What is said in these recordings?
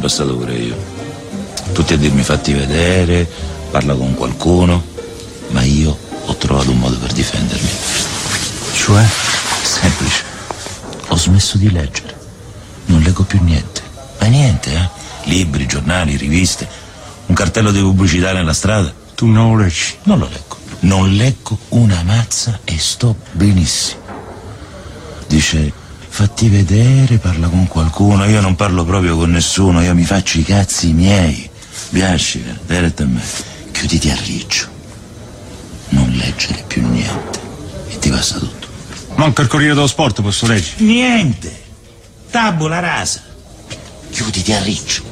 passato pure io. Tutti a dirmi fatti vedere, parla con qualcuno, ma io ho trovato un modo per difendermi. Cioè? Semplice. Ho smesso di leggere. Non leggo più niente. Ma niente, libri, giornali, riviste, un cartello di pubblicità nella strada. Tu non lo leggi? Non lo leggo. Non leggo una mazza e sto benissimo. Dice, fatti vedere, parla con qualcuno. Io non parlo proprio con nessuno, io mi faccio i cazzi miei. Biasci, diretta a me. Chiuditi a riccio. Non leggere più niente. E ti passa tutto. Manca il Corriere dello Sport, posso leggere? Niente. Tabula rasa. Chiuditi a riccio.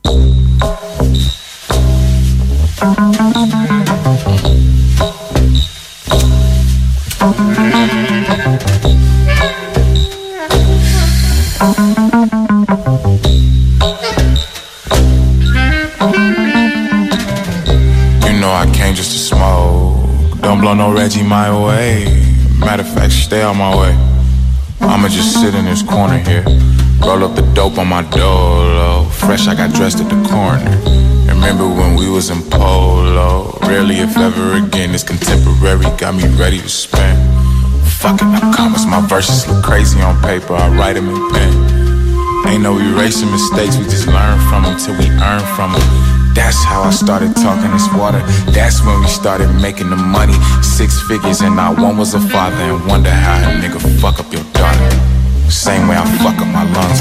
I came just to smoke. Don't blow no Reggie my way. Matter of fact, stay on my way. I'ma just sit in this corner here. Roll up the dope on my dolo. Fresh, I got dressed at the corner. Remember when we was in polo? Rarely if ever again. This contemporary got me ready to spend. Fuck it, I promise my verses look crazy on paper. I write them in pen. Ain't no erasing mistakes. We just learn from them till we earn from them. That's how I started talking this water. That's when we started making the money. 6 figures and not one was a father. And wonder how a nigga fuck up your daughter. Same way I fuck up my lungs.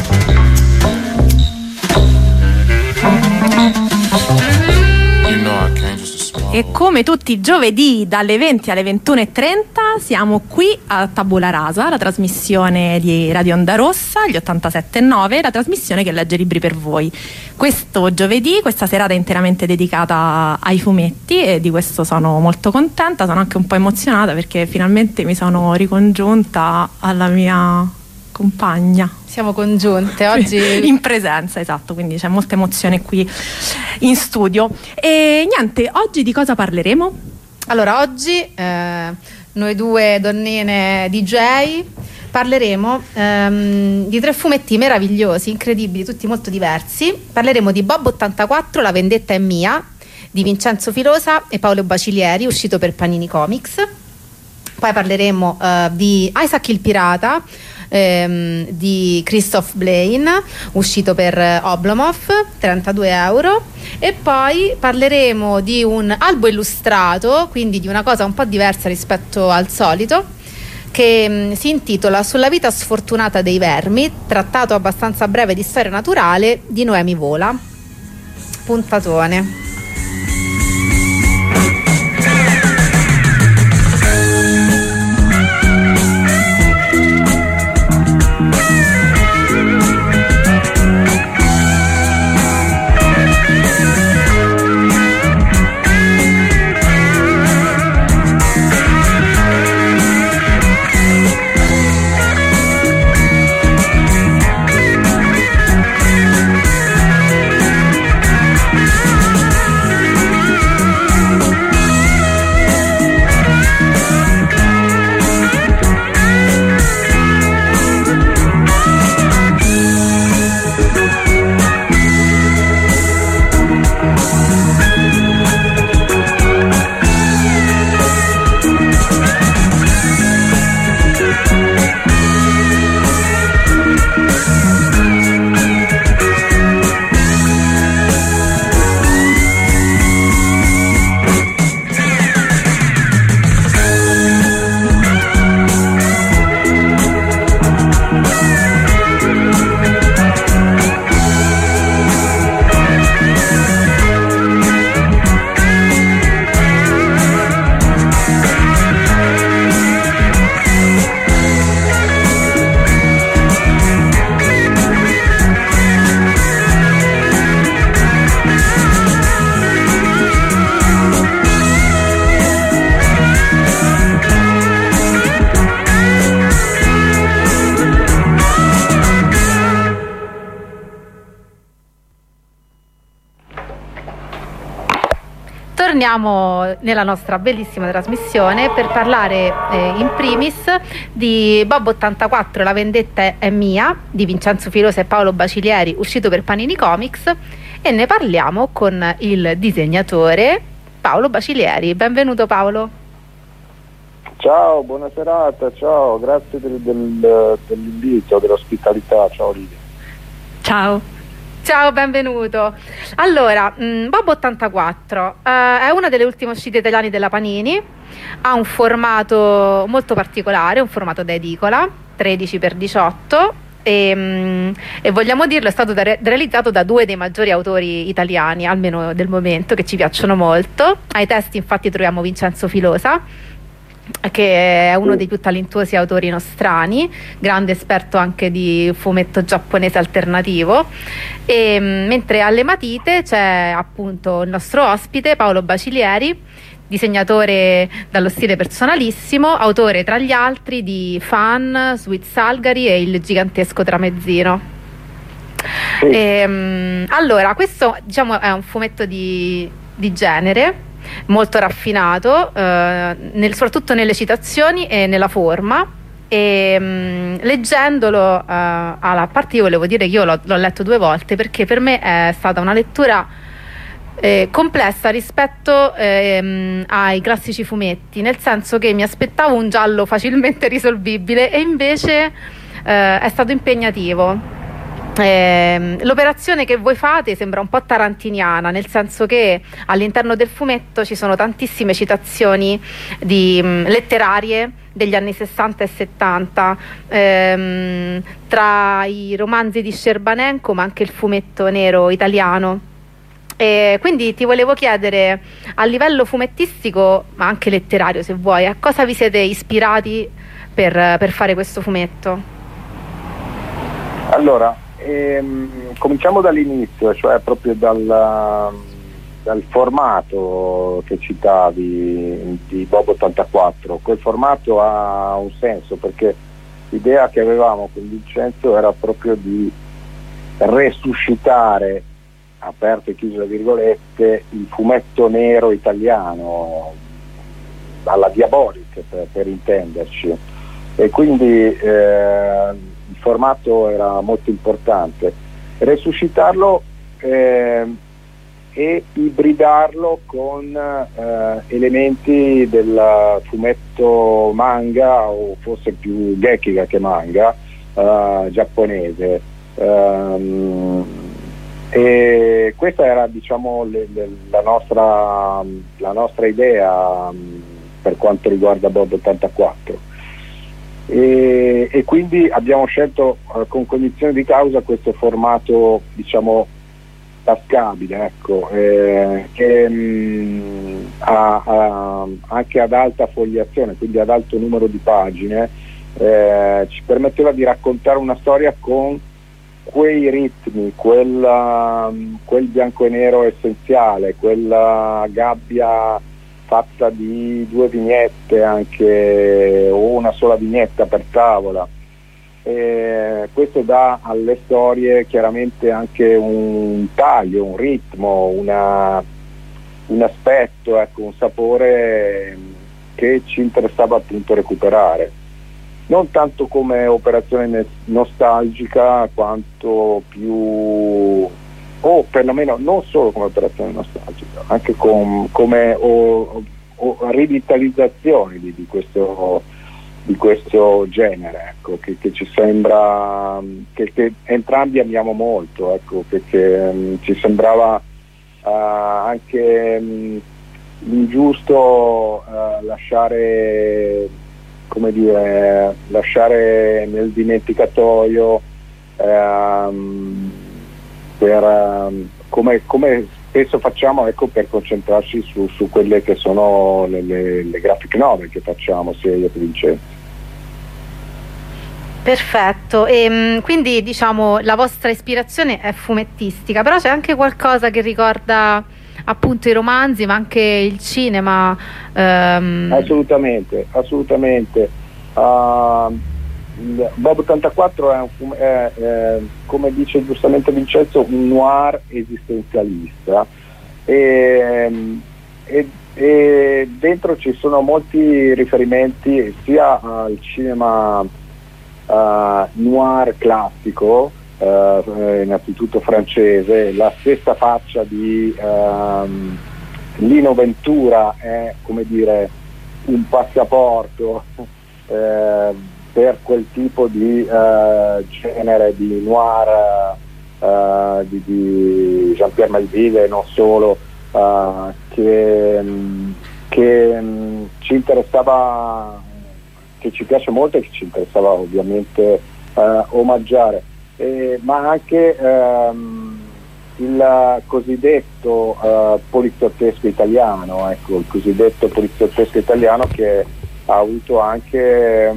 You know I can't just E come tutti i giovedì dalle 20 alle 21:30 siamo qui a Tabula Rasa, la trasmissione di Radio Onda Rossa, gli 87.9, la trasmissione che legge libri per voi. Questo giovedì, questa serata è interamente dedicata ai fumetti e di questo sono molto contenta, sono anche un po' emozionata perché finalmente mi sono ricongiunta alla mia compagna. Siamo congiunte oggi in presenza, esatto, quindi c'è molta emozione qui in studio. E niente, oggi di cosa parleremo? Allora, oggi noi due donnine DJ parleremo di 3 fumetti meravigliosi, incredibili, tutti molto diversi. Parleremo di Bob 84, La vendetta è mia, di Vincenzo Filosa e Paolo Bacilieri, uscito per Panini Comics. Poi parleremo di Isaac il pirata, di Christoph Blaine, uscito per Oblomov, 32 euro. E poi parleremo di un albo illustrato, quindi di una cosa un po' diversa rispetto al solito, che si intitola Sulla vita sfortunata dei vermi, trattato abbastanza breve di storia naturale di Noemi Vola. Puntatone. Torniamo nella nostra bellissima trasmissione per parlare in primis di Bob 84, La vendetta è mia, di Vincenzo Filosa e Paolo Bacilieri, uscito per Panini Comics, e ne parliamo con il disegnatore Paolo Bacilieri. Benvenuto Paolo. Ciao, buona serata, ciao, grazie dell'invito, dell'ospitalità, ciao Livia. Ciao. Ciao, benvenuto. Allora, Bob 84 è una delle ultime uscite italiane della Panini, ha un formato molto particolare, un formato da edicola, 13x18, e vogliamo dirlo, è stato realizzato da due dei maggiori autori italiani, almeno del momento, che ci piacciono molto. Ai testi infatti troviamo Vincenzo Filosa, che è uno dei più talentuosi autori nostrani, grande esperto anche di fumetto giapponese alternativo, e mentre alle matite c'è appunto il nostro ospite Paolo Bacilieri, disegnatore dallo stile personalissimo, autore tra gli altri di Fan, Sweet Salgari e Il gigantesco tramezzino. Allora, questo diciamo è un fumetto di genere molto raffinato, soprattutto nelle citazioni e nella forma, e leggendolo, a parte io volevo dire che io l'ho letto 2 volte perché per me è stata una lettura complessa rispetto ai classici fumetti, nel senso che mi aspettavo un giallo facilmente risolvibile e invece è stato impegnativo. L'operazione che voi fate sembra un po' tarantiniana, nel senso che all'interno del fumetto ci sono tantissime citazioni letterarie degli anni 60 e 70, tra i romanzi di Scerbanenko ma anche il fumetto nero italiano. Quindi ti volevo chiedere, a livello fumettistico ma anche letterario se vuoi, a cosa vi siete ispirati per fare questo fumetto? Allora, cominciamo dall'inizio, cioè proprio dal formato che citavi di Bob 84. Quel formato ha un senso perché l'idea che avevamo con Vincenzo era proprio di resuscitare, aperte e chiuse le virgolette, il fumetto nero italiano alla Diabolic, per intenderci, e quindi il formato era molto importante. Resuscitarlo e ibridarlo con elementi del fumetto manga, o forse più gekiga che manga, giapponese, e questa era, diciamo, la nostra idea per quanto riguarda Bob 84. E quindi abbiamo scelto con cognizione di causa questo formato, diciamo, tascabile, ecco, che anche ad alta fogliazione, quindi ad alto numero di pagine, ci permetteva di raccontare una storia con quei ritmi, quel bianco e nero essenziale, quella gabbia fatta di 2 vignette anche, o una sola vignetta per tavola. Questo dà alle storie chiaramente anche un taglio, un ritmo, un aspetto, ecco, un sapore che ci interessava appunto recuperare. Non tanto come operazione nostalgica quanto più, o perlomeno non solo come operazione nostalgica, anche come rivitalizzazione di questo genere, ecco, che ci sembra che entrambi amiamo molto, ecco, che ci sembrava anche ingiusto lasciare nel dimenticatoio, come spesso facciamo, ecco, per concentrarci su quelle che sono le graphic novel che facciamo sia io che Vincenzo. Perfetto, e quindi diciamo la vostra ispirazione è fumettistica, però c'è anche qualcosa che ricorda appunto i romanzi ma anche il cinema. Assolutamente. Bob 84 è, come dice giustamente Vincenzo, un noir esistenzialista, e e dentro ci sono molti riferimenti sia al cinema noir classico, innanzitutto francese. La stessa faccia di Lino Ventura è, come dire, un passaporto per quel tipo di genere di noir di Jean-Pierre Melville e non solo, che ci interessava, che ci piace molto e che ci interessava ovviamente omaggiare, ma anche il cosiddetto poliziottesco italiano, ecco, il cosiddetto poliziottesco italiano che ha avuto anche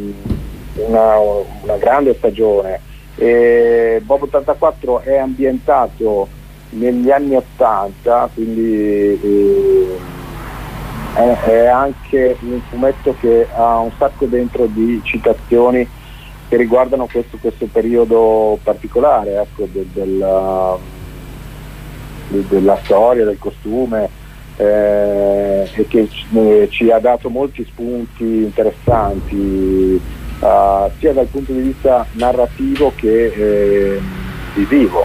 una grande stagione. E Bob 84 è ambientato negli anni 80, quindi è anche un fumetto che ha un sacco dentro di citazioni che riguardano questo periodo particolare, ecco, della storia, del costume, e che ci ha dato molti spunti interessanti, sia dal punto di vista narrativo che visivo.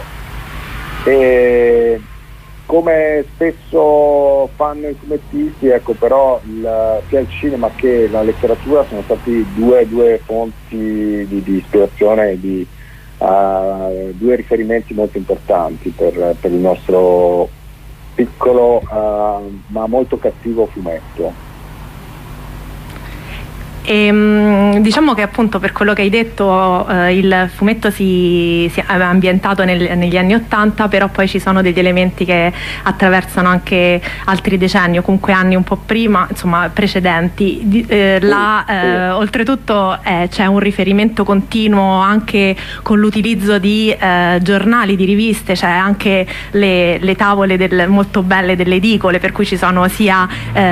E come spesso fanno i fumettisti, ecco, però sia il cinema che la letteratura sono stati due fonti di ispirazione e di due riferimenti molto importanti per il nostro piccolo ma molto cattivo fumetto. E, diciamo che appunto per quello che hai detto il fumetto si è ambientato negli anni 80, però poi ci sono degli elementi che attraversano anche altri decenni o comunque anni un po' prima, insomma precedenti. Oltretutto c'è un riferimento continuo anche con l'utilizzo di giornali, di riviste, c'è anche le tavole molto belle delle edicole, per cui ci sono sia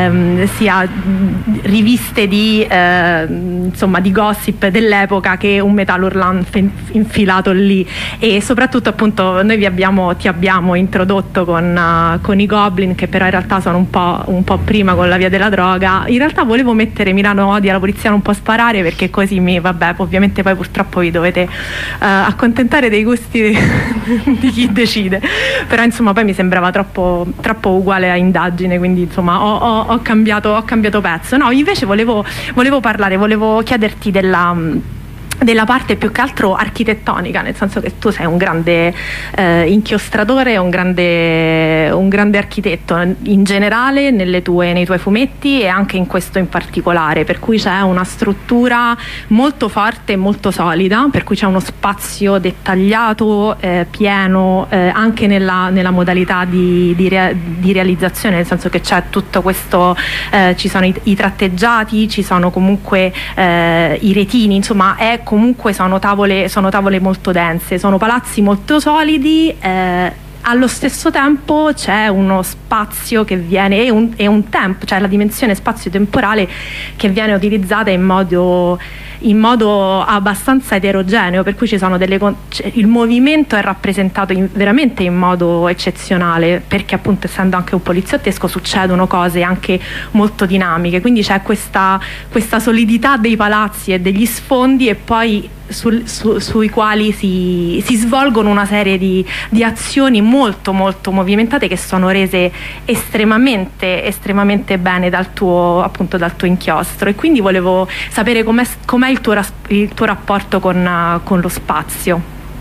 riviste insomma di gossip dell'epoca che un metal hurlant infilato lì. E soprattutto appunto noi ti abbiamo introdotto con i Goblin, che però in realtà sono un po' prima, con la via della droga. In realtà volevo mettere Milano odia la polizia non può sparare, perché così vabbè, ovviamente poi purtroppo vi dovete accontentare dei gusti di chi decide, però insomma poi mi sembrava troppo uguale a Indagine, quindi insomma ho cambiato pezzo. No, invece volevo chiederti della parte più che altro architettonica, nel senso che tu sei un grande inchiostratore, un grande architetto in generale nei tuoi fumetti e anche in questo in particolare, per cui c'è una struttura molto forte e molto solida, per cui c'è uno spazio dettagliato, pieno, anche nella modalità di realizzazione, nel senso che c'è tutto questo, ci sono i tratteggiati, ci sono comunque i retini, insomma sono tavole molto dense, sono palazzi molto solidi, allo stesso tempo c'è uno spazio che viene e un tempo, cioè la dimensione spazio-temporale che viene utilizzata in modo abbastanza eterogeneo, per cui ci sono il movimento è rappresentato veramente in modo eccezionale, perché appunto essendo anche un poliziottesco succedono cose anche molto dinamiche, quindi c'è questa solidità dei palazzi e degli sfondi, e poi sui quali si svolgono una serie di azioni molto molto movimentate, che sono rese estremamente bene dal tuo inchiostro. E quindi volevo sapere com'è il tuo rapporto con lo spazio.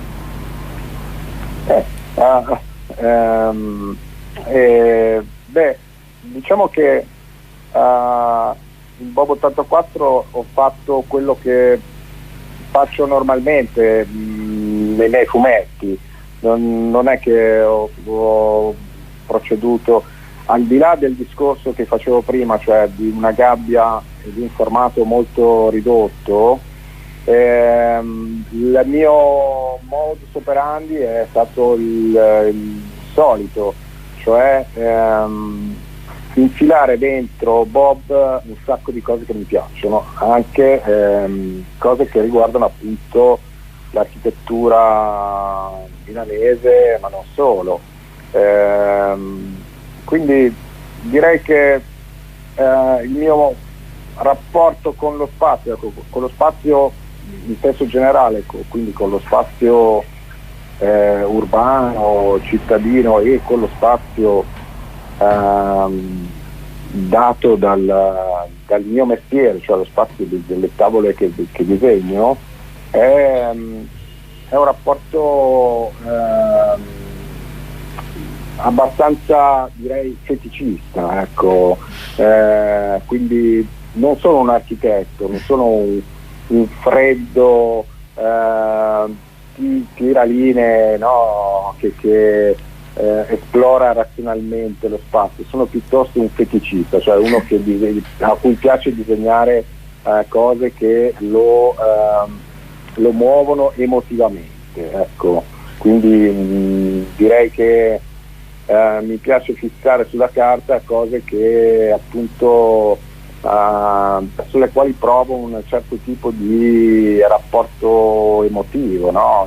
Diciamo che in Bob 84 ho fatto quello che faccio normalmente nei miei fumetti, non è che ho proceduto al di là del discorso che facevo prima, cioè di una gabbia di un formato molto ridotto. Il mio modus operandi è stato il solito, cioè infilare dentro Bob un sacco di cose che mi piacciono, anche cose che riguardano appunto l'architettura milanese, ma non solo. Quindi direi che il mio rapporto con lo spazio in senso generale, quindi con lo spazio urbano, cittadino e con lo spazio dato dal mio mestiere, cioè lo spazio delle tavole che disegno, è un rapporto abbastanza, direi, feticista, ecco. Quindi non sono un architetto, non sono un freddo tiralinee, no, che esplora razionalmente lo spazio. Sono piuttosto un feticista, cioè uno a cui piace disegnare cose che lo muovono emotivamente, ecco. Quindi direi che mi piace fissare sulla carta cose che appunto sulle quali provo un certo tipo di rapporto emotivo, no?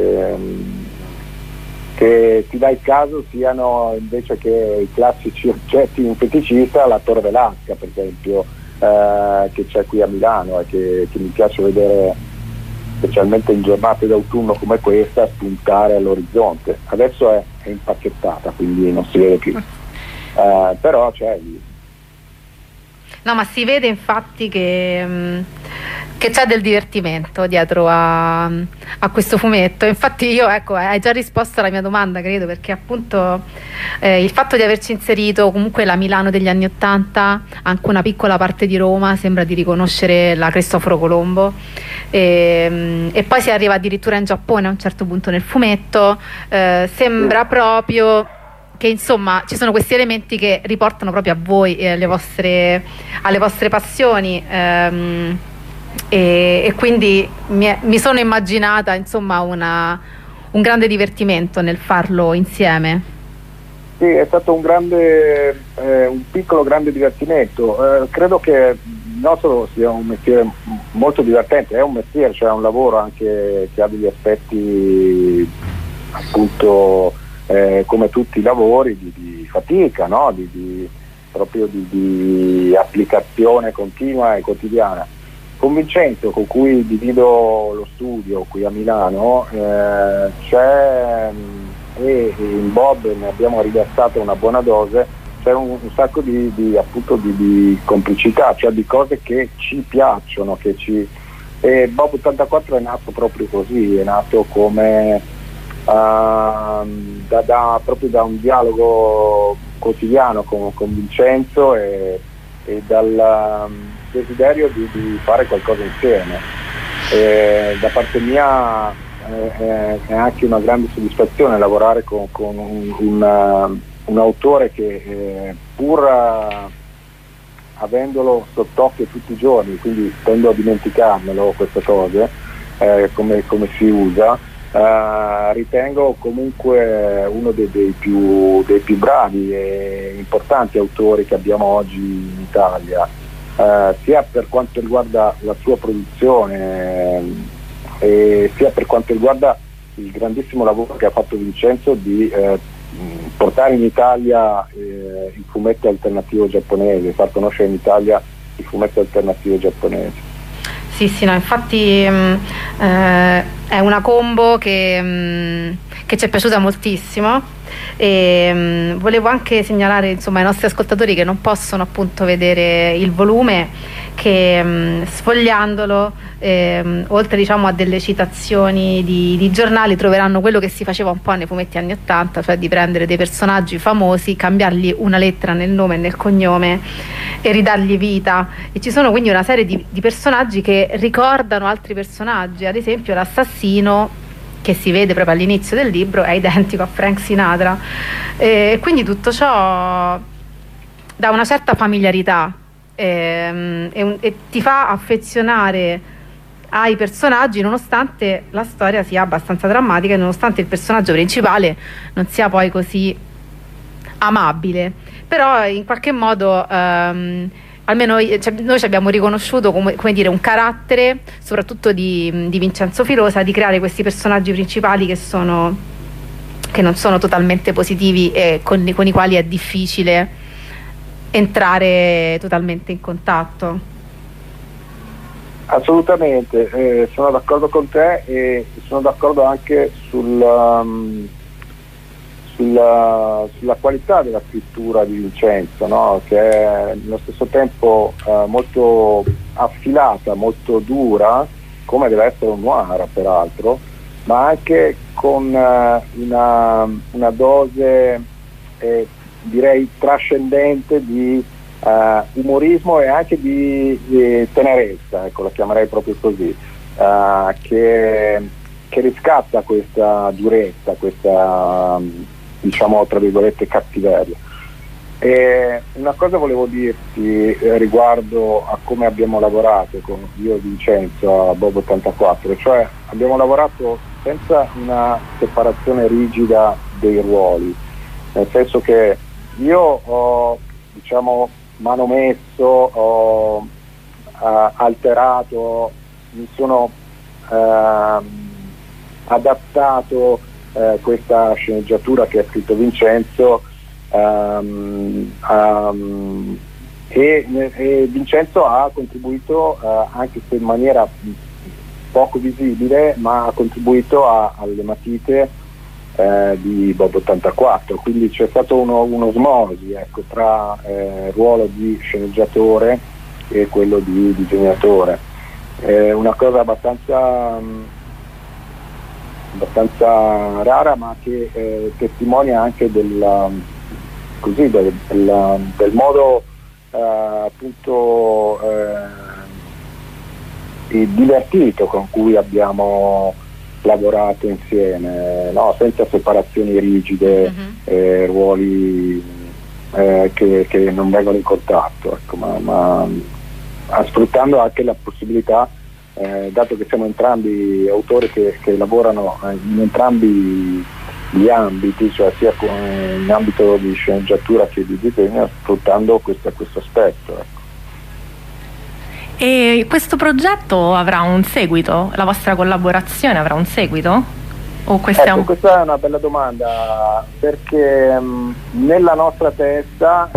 Che ti dà il caso siano, invece che i classici oggetti di un feticista, la Torre Velasca, per esempio, che c'è qui a Milano e che mi piace vedere, specialmente in giornate d'autunno come questa, spuntare all'orizzonte. Adesso è impacchettata, quindi non si vede più, però c'è lì. No, ma si vede infatti che c'è del divertimento dietro a questo fumetto. Infatti io, ecco, hai già risposto alla mia domanda, credo, perché appunto il fatto di averci inserito comunque la Milano degli anni '80, anche una piccola parte di Roma, sembra di riconoscere la Cristoforo Colombo, e poi si arriva addirittura in Giappone a un certo punto nel fumetto. Sembra proprio che insomma ci sono questi elementi che riportano proprio a voi e alle vostre passioni, e quindi mi sono immaginata insomma un grande divertimento nel farlo insieme. Sì, è stato un piccolo grande divertimento. Credo che il nostro sia un mestiere molto divertente, è un mestiere, cioè un lavoro anche che ha degli aspetti appunto come tutti i lavori di fatica, no? Proprio di applicazione continua e quotidiana. Con Vincenzo, con cui divido lo studio qui a Milano, c'è, e in Bob ne abbiamo riversato una buona dose, c'è un sacco di complicità, cioè di cose che ci piacciono, e Bob 84 è nato proprio così, è nato come proprio da un dialogo quotidiano con Vincenzo e dal desiderio di fare qualcosa insieme. Da parte mia è anche una grande soddisfazione lavorare con un autore che pur avendolo sott'occhio tutti i giorni, quindi tendo a dimenticarmelo queste cose, come si usa, ritengo comunque uno dei più bravi e importanti autori che abbiamo oggi in Italia, sia per quanto riguarda la sua produzione e sia per quanto riguarda il grandissimo lavoro che ha fatto Vincenzo di portare in Italia il fumetto alternativo giapponese, far conoscere in Italia il fumetto alternativo giapponese. Sì, no, infatti è una combo che ci è piaciuta moltissimo, e volevo anche segnalare insomma ai nostri ascoltatori che non possono appunto vedere il volume, che sfogliandolo, oltre diciamo a delle citazioni di giornali, troveranno quello che si faceva un po' nei fumetti anni '80, cioè di prendere dei personaggi famosi, cambiargli una lettera nel nome e nel cognome e ridargli vita, e ci sono quindi una serie di personaggi che ricordano altri personaggi. Ad esempio l'assassino, che si vede proprio all'inizio del libro, è identico a Frank Sinatra, e quindi tutto ciò dà una certa familiarità e ti fa affezionare ai personaggi, nonostante la storia sia abbastanza drammatica e nonostante il personaggio principale non sia poi così amabile. Però in qualche modo almeno noi ci abbiamo riconosciuto come dire un carattere, soprattutto di Vincenzo Filosa, di creare questi personaggi principali che non sono totalmente positivi e con i quali è difficile entrare totalmente in contatto. Assolutamente, sono d'accordo con te e sono d'accordo anche sulla qualità della scrittura di Vincenzo, no? Che è nello stesso tempo molto affilata, molto dura, come deve essere un noir peraltro, ma anche con una dose direi trascendente di umorismo e anche di tenerezza, ecco, la chiamerei proprio così, che riscatta questa durezza, questa diciamo tra virgolette cattiveria. E una cosa volevo dirti riguardo a come abbiamo lavorato con io e Vincenzo a Bob 84, cioè abbiamo lavorato senza una separazione rigida dei ruoli, nel senso che io ho diciamo manomesso, ho alterato, mi sono adattato questa sceneggiatura che ha scritto Vincenzo e Vincenzo ha contribuito anche se in maniera poco visibile, ma ha contribuito alle matite di Bob 84, quindi c'è stato un'osmosi, ecco, tra il ruolo di sceneggiatore e quello di disegnatore, una cosa abbastanza rara, ma che testimonia anche del modo appunto divertito con cui abbiamo lavorato insieme, no? Senza separazioni rigide, ruoli che non vengono in contatto, ecco, ma sfruttando anche la possibilità, dato che siamo entrambi autori che lavorano in entrambi gli ambiti, cioè sia in ambito di sceneggiatura che di disegno, sfruttando questo aspetto, ecco. E questo progetto avrà un seguito? La vostra collaborazione avrà un seguito? O questa è una bella domanda, perché nella nostra testa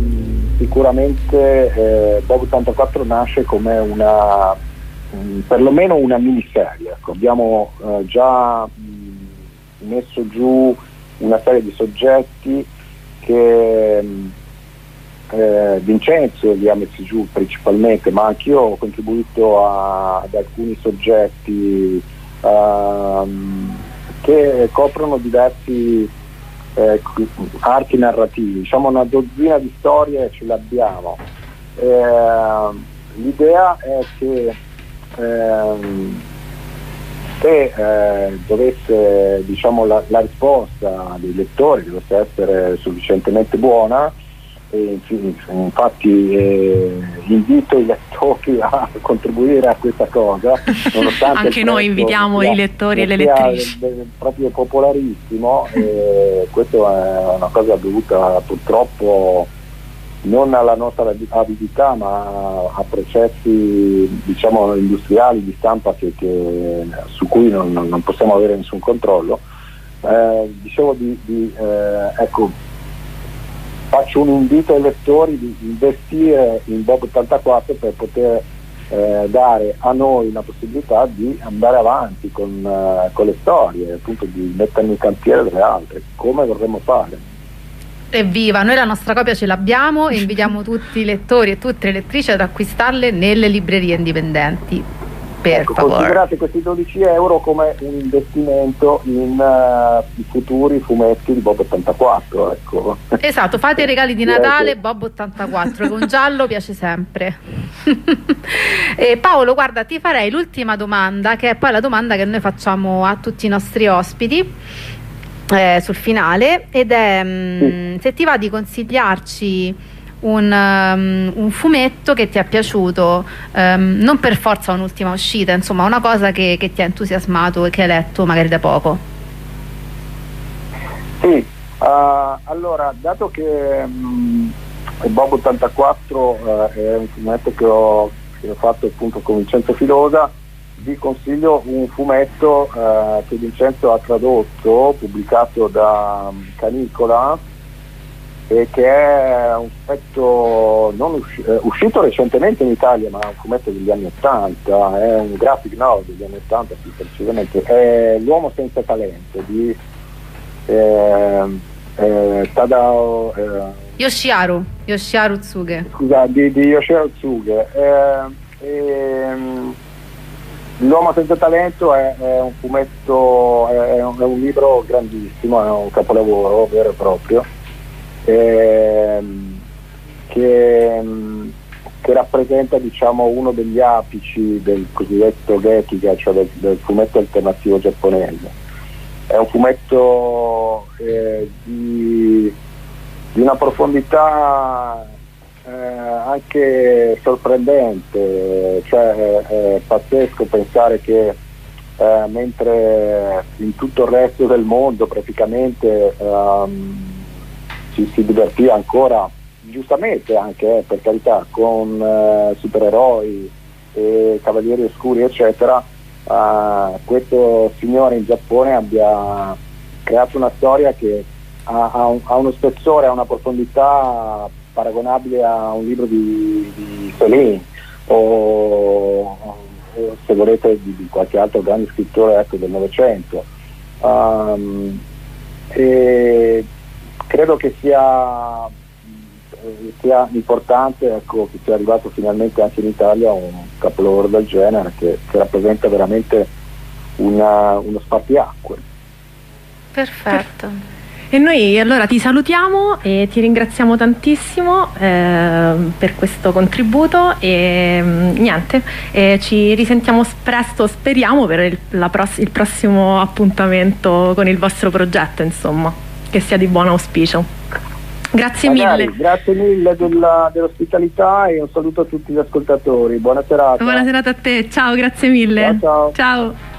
sicuramente Bob 84 nasce come perlomeno una miniserie, ecco. Abbiamo già messo giù una serie di soggetti che Vincenzo li ha messi giù principalmente, ma anch'io ho contribuito ad alcuni soggetti che coprono diversi archi narrativi, diciamo una dozzina di storie ce l'abbiamo. L'idea è che se dovesse, diciamo, la risposta dei lettori dovesse essere sufficientemente buona, e infatti invito i lettori a contribuire a questa cosa, nonostante anche noi invitiamo i lettori e le lettrici, proprio popolarissimo, e questo è una cosa dovuta purtroppo non alla nostra avidità, ma a processi, diciamo, industriali di stampa su cui non possiamo avere nessun controllo. Dicevo ecco, faccio un invito ai lettori di investire in Bob 84 per poter dare a noi la possibilità di andare avanti con le storie, appunto di mettermi in cantiere delle altre, come vorremmo fare. Evviva, noi la nostra copia ce l'abbiamo e invitiamo tutti i lettori e tutte le lettrici ad acquistarle nelle librerie indipendenti. Per favore. Considerate questi 12 euro come un investimento in futuri fumetti di Bob 84, ecco. Esatto, fate i regali di Natale Bob 84, con giallo piace sempre. Paolo, guarda, ti farei l'ultima domanda, che è poi la domanda che noi facciamo a tutti i nostri ospiti sul finale, ed è se ti va di consigliarci un fumetto che ti è piaciuto, non per forza un'ultima uscita, insomma una cosa che ti ha entusiasmato e che hai letto magari da poco. Sì, allora, dato che Bob 84 è un fumetto che ho fatto appunto con Vincenzo Filosa, vi consiglio un fumetto che Vincenzo ha tradotto, pubblicato da Canicola, e che è un fumetto non uscito recentemente in Italia, ma è un fumetto degli anni 80, è un graphic novel degli anni 80 più precisamente, è L'uomo senza talento di Tadao Yoshiharu Tsuge. Scusa, di Yoshiharu Tsuge. L'uomo senza talento è un fumetto, è un libro grandissimo, è un capolavoro vero e proprio, che rappresenta, diciamo, uno degli apici del cosiddetto Gekiga, cioè del fumetto alternativo giapponese. È un fumetto di una profondità anche sorprendente, cioè è pazzesco pensare che mentre in tutto il resto del mondo praticamente si divertiva ancora, giustamente anche per carità, con supereroi e cavalieri oscuri eccetera, questo signore in Giappone abbia creato una storia che ha uno spessore, ha una profondità paragonabile a un libro di Céline o se volete di qualche altro grande scrittore, ecco, del Novecento, e credo che sia importante, ecco, che sia arrivato finalmente anche in Italia un capolavoro del genere che rappresenta veramente uno spartiacque. Perfetto. E noi allora ti salutiamo e ti ringraziamo tantissimo per questo contributo e niente, ci risentiamo presto, speriamo, per il prossimo appuntamento con il vostro progetto, insomma, che sia di buon auspicio. Grazie mille. Grazie mille dell'ospitalità e un saluto a tutti gli ascoltatori. Buona serata. Buona serata a te, ciao, grazie mille. Ciao. Ciao.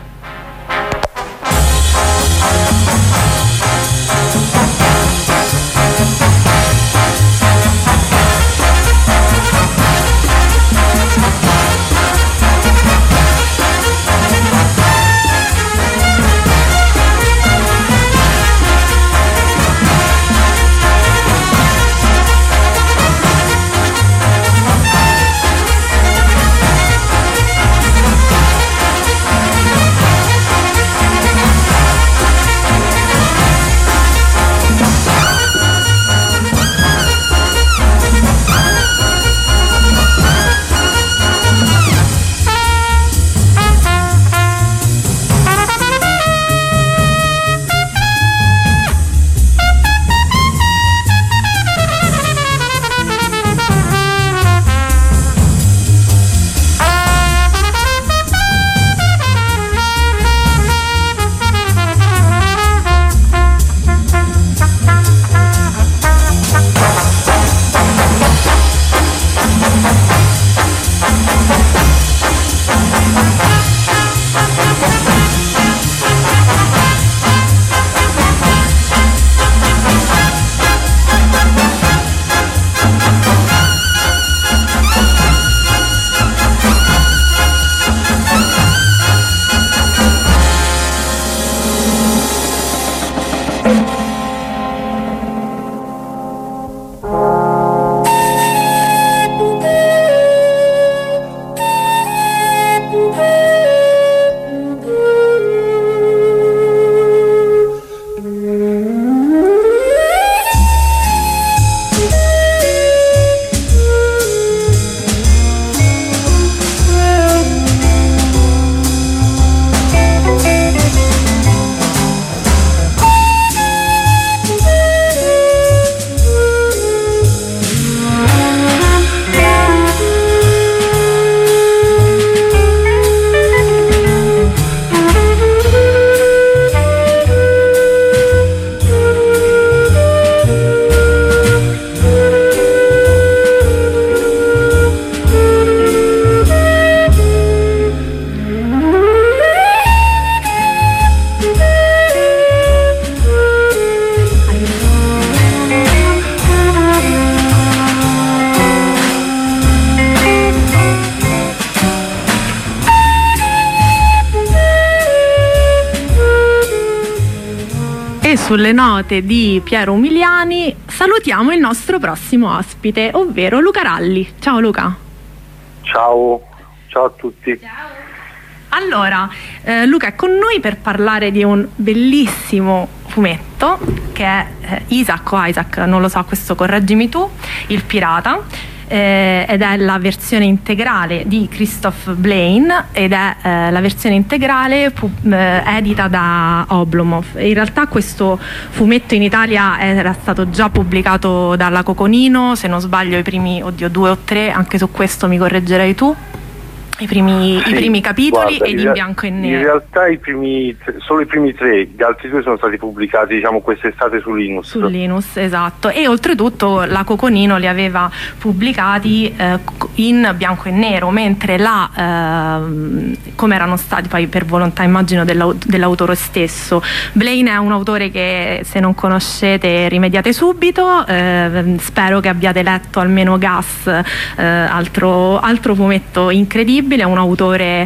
sulle note di Piero Umiliani, salutiamo il nostro prossimo ospite, ovvero Luca Ralli. Ciao Luca. Ciao a tutti. Ciao. Allora, Luca è con noi per parlare di un bellissimo fumetto che è Isaac o Isaac, non lo so, questo correggimi tu, Il Pirata, ed è la versione integrale di Christoph Blaine ed è la versione integrale edita da Oblomov. In realtà questo fumetto in Italia era stato già pubblicato dalla Coconino, se non sbaglio i primi 2 o 3, anche su questo mi correggerai tu. I primi capitoli, guarda, ed in bianco e nero. In realtà solo i primi 3, gli altri 2 sono stati pubblicati, diciamo, quest'estate su Linus. Su Linus, esatto. E oltretutto la Coconino li aveva pubblicati in bianco e nero, mentre come erano stati poi per volontà, immagino, dell'autore stesso. Blaine è un autore che, se non conoscete, rimediate subito. Spero che abbiate letto almeno Gas, altro fumetto incredibile. È un autore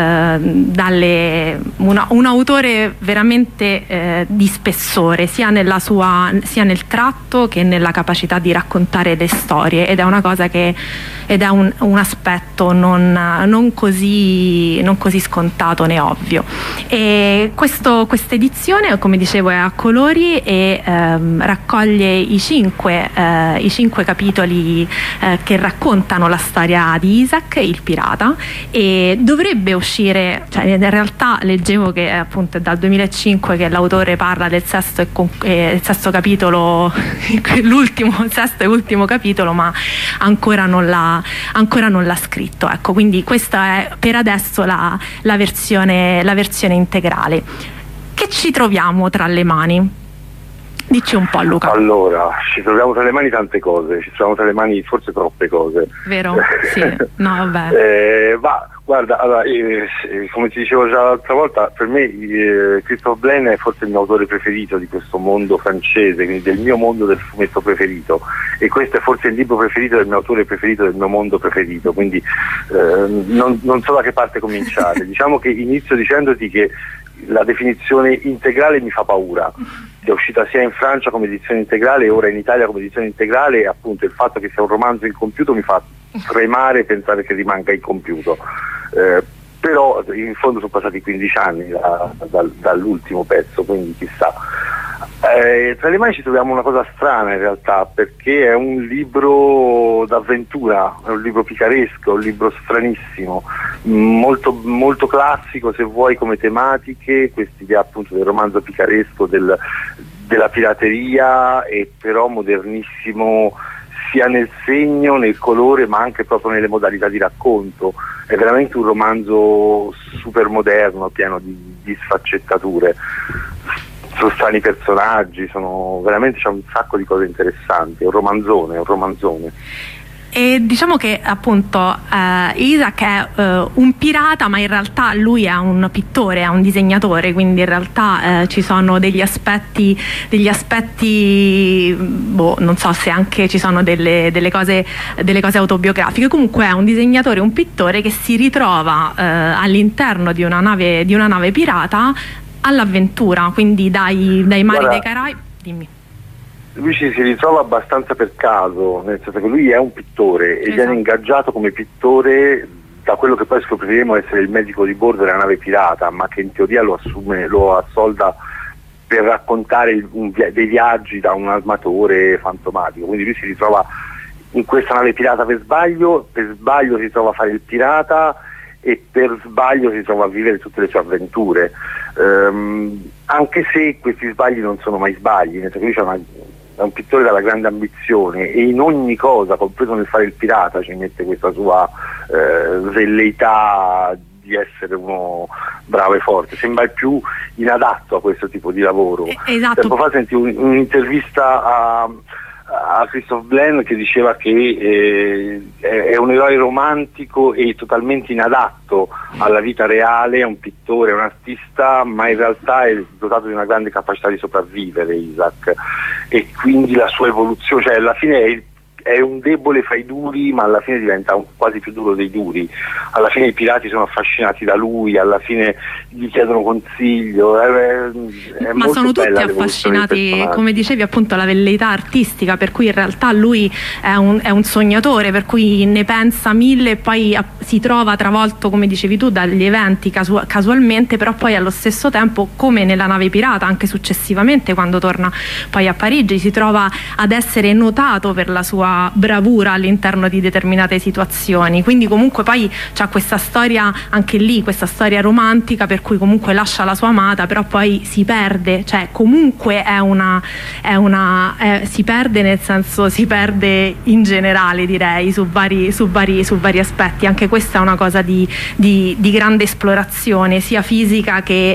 un autore veramente di spessore, sia nel tratto che nella capacità di raccontare le storie, ed è una cosa ed è un aspetto non così scontato né ovvio. E questa edizione, come dicevo, è a colori e raccoglie i 5 capitoli che raccontano la storia di Isaac, il pirata, e dovrebbe uscire, cioè in realtà leggevo che appunto è dal 2005 che l'autore parla del sesto capitolo, il sesto e ultimo capitolo, ma ancora non l'ha scritto, ecco. Quindi questa è per adesso la versione integrale. Che ci troviamo tra le mani? Dici un po', Luca. Allora, ci troviamo tra le mani tante cose, ci troviamo tra le mani forse troppe cose. Vero? Sì, no, vabbè. Guarda, allora, come ti dicevo già l'altra volta, per me Christoph Blaine è forse il mio autore preferito di questo mondo francese, quindi del mio mondo del fumetto preferito, e questo è forse il libro preferito del mio autore preferito, del mio mondo preferito, quindi non so da che parte cominciare. Diciamo che inizio dicendoti che la definizione integrale mi fa paura, che è uscita sia in Francia come edizione integrale e ora in Italia come edizione integrale, e appunto il fatto che sia un romanzo incompiuto mi fa tremare pensare che rimanga incompiuto. Però in fondo sono passati 15 anni dall'ultimo pezzo, quindi chissà. Tra le mani ci troviamo una cosa strana in realtà, perché è un libro d'avventura, è un libro picaresco, è un libro stranissimo, molto, molto classico se vuoi come tematiche, quest'idea appunto del romanzo picaresco, della pirateria, e però modernissimo sia nel segno, nel colore, ma anche proprio nelle modalità di racconto. È veramente un romanzo super moderno, pieno di sfaccettature. Sono strani personaggi, veramente c'è un sacco di cose interessanti, è un romanzone. E diciamo che appunto Isaac è un pirata, ma in realtà lui è un pittore, è un disegnatore, quindi in realtà ci sono degli aspetti non so se anche ci sono delle cose autobiografiche. Comunque è un disegnatore, un pittore che si ritrova all'interno di una nave pirata all'avventura, quindi dai mari dei Caraibi. Dimmi. Lui si ritrova abbastanza per caso, nel senso che lui è un pittore e viene ingaggiato come pittore da quello che poi scopriremo essere il medico di bordo della nave pirata, ma che in teoria lo assolda per raccontare dei viaggi da un armatore fantomatico. Quindi lui si ritrova in questa nave pirata per sbaglio si trova a fare il pirata, e per sbaglio si trova a vivere tutte le sue avventure, anche se questi sbagli non sono mai sbagli, nel senso che lui è un pittore dalla grande ambizione, e in ogni cosa, compreso nel fare il pirata, ci mette questa sua velleità di essere uno bravo e forte. Sembra il più inadatto a questo tipo di lavoro. Esatto. Tempo fa senti un'intervista a Christoph Blaine che diceva che è un eroe romantico e totalmente inadatto alla vita reale, è un pittore, è un artista, ma in realtà è dotato di una grande capacità di sopravvivere, Isaac, e quindi la sua evoluzione, cioè alla fine è il è un debole fra i duri, ma alla fine diventa quasi più duro dei duri. Alla fine i pirati sono affascinati da lui, alla fine gli chiedono consiglio. Ma sono tutti affascinati, come dicevi appunto, alla velleità artistica, per cui in realtà lui è un sognatore, per cui ne pensa mille e poi si trova travolto, come dicevi tu, dagli eventi casualmente, però poi allo stesso tempo, come nella nave pirata, anche successivamente quando torna poi a Parigi, si trova ad essere notato per la sua bravura all'interno di determinate situazioni. Quindi comunque poi c'ha questa storia, anche lì questa storia romantica, per cui comunque lascia la sua amata, però poi si perde, cioè comunque si perde, nel senso si perde in generale, direi, su vari aspetti. Anche questa è una cosa di grande esplorazione, sia fisica che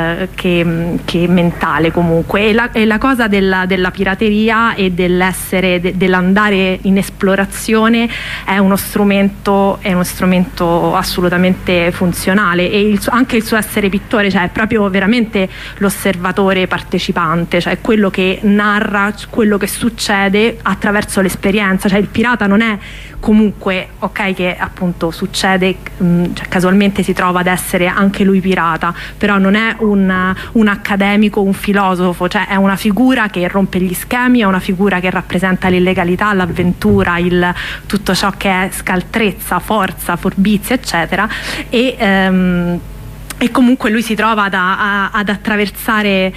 mentale comunque. E la cosa della pirateria e dell'andare in esplorazione è uno strumento assolutamente funzionale, e anche il suo essere pittore, cioè è proprio veramente l'osservatore partecipante, cioè quello che narra quello che succede attraverso l'esperienza. Cioè il pirata non è comunque, ok, che appunto succede, cioè casualmente si trova ad essere anche lui pirata, però non è un accademico, un filosofo, cioè è una figura che rompe gli schemi, è una figura che rappresenta l'illegalità, l'avventura, tutto ciò che è scaltrezza, forza, furbizia, eccetera, e comunque lui si trova ad attraversare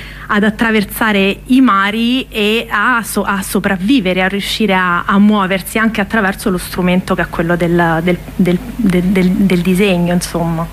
i mari e a sopravvivere, a riuscire a muoversi anche attraverso lo strumento che è quello del disegno, insomma.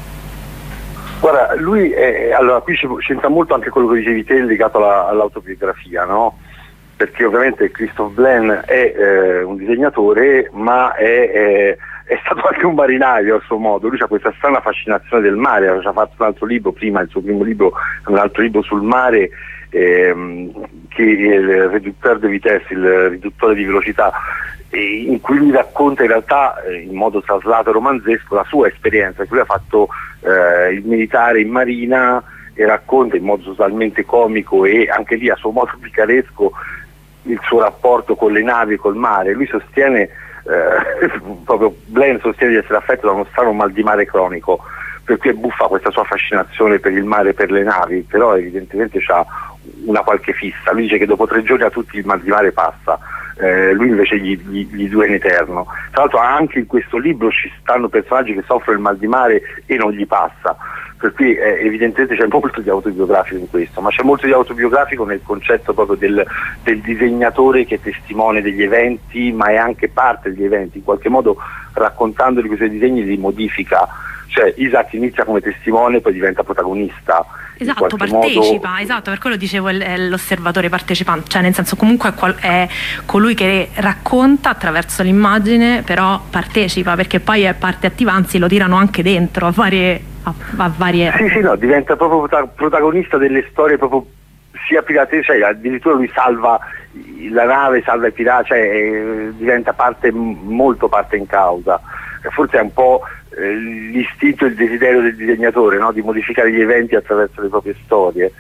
Guarda, lui allora qui c'entra molto anche quello che dicevi te legato all'autobiografia, no? Perché ovviamente Christophe Blaine è un disegnatore, ma è stato anche un marinaio a suo modo. Lui ha questa strana fascinazione del mare, ha già fatto un altro libro prima, il suo primo libro è un altro libro sul mare, che è il Réducteur de vitesse, il riduttore di velocità, in cui lui racconta in realtà in modo traslato e romanzesco la sua esperienza, che lui ha fatto il militare in marina, e racconta in modo totalmente comico e anche lì a suo modo picaresco il suo rapporto con le navi e col mare. Lui sostiene, proprio Blaine sostiene di essere affetto da uno strano mal di mare cronico, per cui è buffa questa sua fascinazione per il mare e per le navi, però evidentemente ha una qualche fissa. Lui dice che dopo 3 giorni a tutti il mal di mare passa, lui invece gli dura in eterno. Tra l'altro anche in questo libro ci stanno personaggi che soffrono il mal di mare e non gli passa, per cui evidentemente c'è molto di autobiografico in questo, ma c'è molto di autobiografico nel concetto proprio del disegnatore che è testimone degli eventi, ma è anche parte degli eventi, in qualche modo raccontandoli quei suoi disegni li modifica. Cioè Isaac inizia come testimone, poi diventa protagonista. Esatto, partecipa, esatto, per quello dicevo è l'osservatore partecipante, cioè nel senso comunque è colui che racconta attraverso l'immagine, però partecipa, perché poi è parte attiva, anzi lo tirano anche dentro a varie... Sì, no, diventa proprio protagonista delle storie, proprio sia pirati, cioè addirittura lui salva la nave, salva i pirati, cioè diventa molto parte in causa. Forse è un po' l'istinto e il desiderio del disegnatore, no? Di modificare gli eventi attraverso le proprie storie.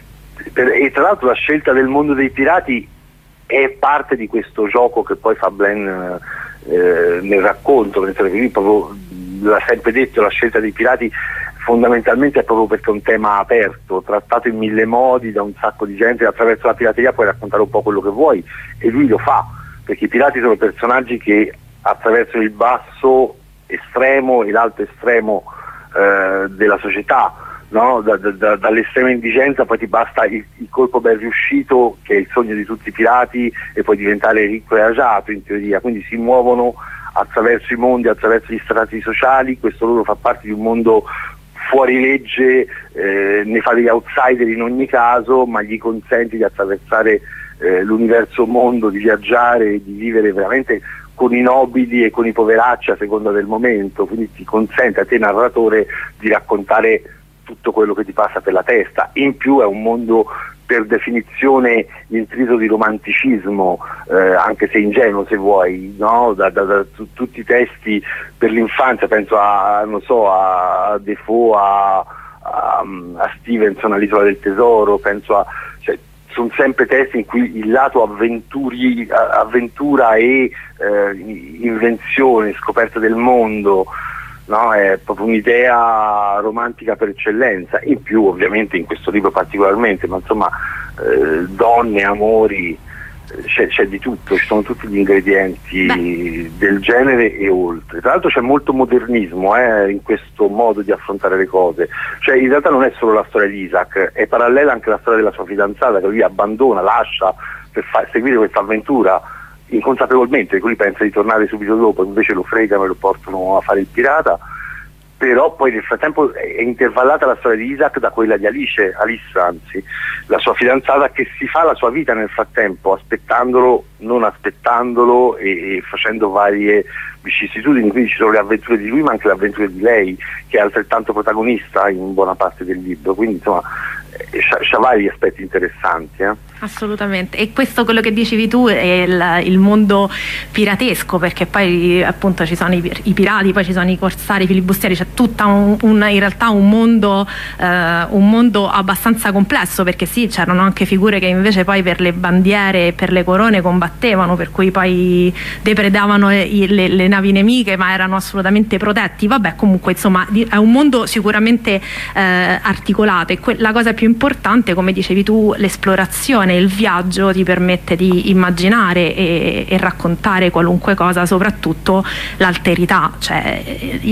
E tra l'altro la scelta del mondo dei pirati è parte di questo gioco che poi fa Blaine nel racconto, perché lui proprio l'ha sempre detto, la scelta dei pirati fondamentalmente è proprio perché è un tema aperto, trattato in 1000 modi da un sacco di gente, attraverso la pirateria puoi raccontare un po' quello che vuoi, e lui lo fa, perché i pirati sono personaggi che attraverso il basso estremo e l'alto estremo della società, no? Dall'estrema indigenza poi ti basta il colpo ben riuscito, che è il sogno di tutti i pirati, e puoi diventare ricco e agiato in teoria, quindi si muovono attraverso i mondi, attraverso gli strati sociali. Questo loro fa parte di un mondo fuori legge, ne fa degli outsider in ogni caso, ma gli consente di attraversare l'universo mondo, di viaggiare e di vivere veramente con i nobili e con i poveracci a seconda del momento, quindi ti consente a te narratore di raccontare tutto quello che ti passa per la testa. In più è un mondo per definizione intriso di romanticismo, anche se ingenuo se vuoi, no? Da tutti i testi per l'infanzia, penso a Defoe, a Stevenson, all'Isola del Tesoro, penso cioè sono sempre testi in cui il lato avventura e invenzione, scoperta del mondo, no? È proprio un'idea romantica per eccellenza. In più ovviamente in questo libro particolarmente, ma insomma donne, amori, c'è di tutto, ci sono tutti gli ingredienti del genere e oltre. Tra l'altro c'è molto modernismo in questo modo di affrontare le cose, cioè in realtà non è solo la storia di Isaac, è parallela anche la storia della sua fidanzata che lui abbandona, lascia per seguire questa avventura inconsapevolmente, lui pensa di tornare subito dopo, invece lo fregano e lo portano a fare il pirata. Però poi nel frattempo è intervallata la storia di Isaac da quella di Alice, la sua fidanzata, che si fa la sua vita nel frattempo, aspettandolo, non aspettandolo e facendo varie vicissitudini. Quindi ci sono le avventure di lui ma anche le avventure di lei, che è altrettanto protagonista in buona parte del libro, quindi insomma c'ha vari aspetti interessanti. Assolutamente, e questo, quello che dicevi tu, è il mondo piratesco, perché poi appunto ci sono i pirati, poi ci sono i corsari, i filibustieri, c'è tutta in realtà un mondo abbastanza complesso, perché sì, c'erano anche figure che invece poi per le bandiere e per le corone combattevano, per cui poi depredavano le navi nemiche, ma erano assolutamente protetti. Vabbè, comunque insomma è un mondo sicuramente articolato, e la cosa più importante, come dicevi tu, l'esplorazione, il viaggio ti permette di immaginare e raccontare qualunque cosa, soprattutto l'alterità, cioè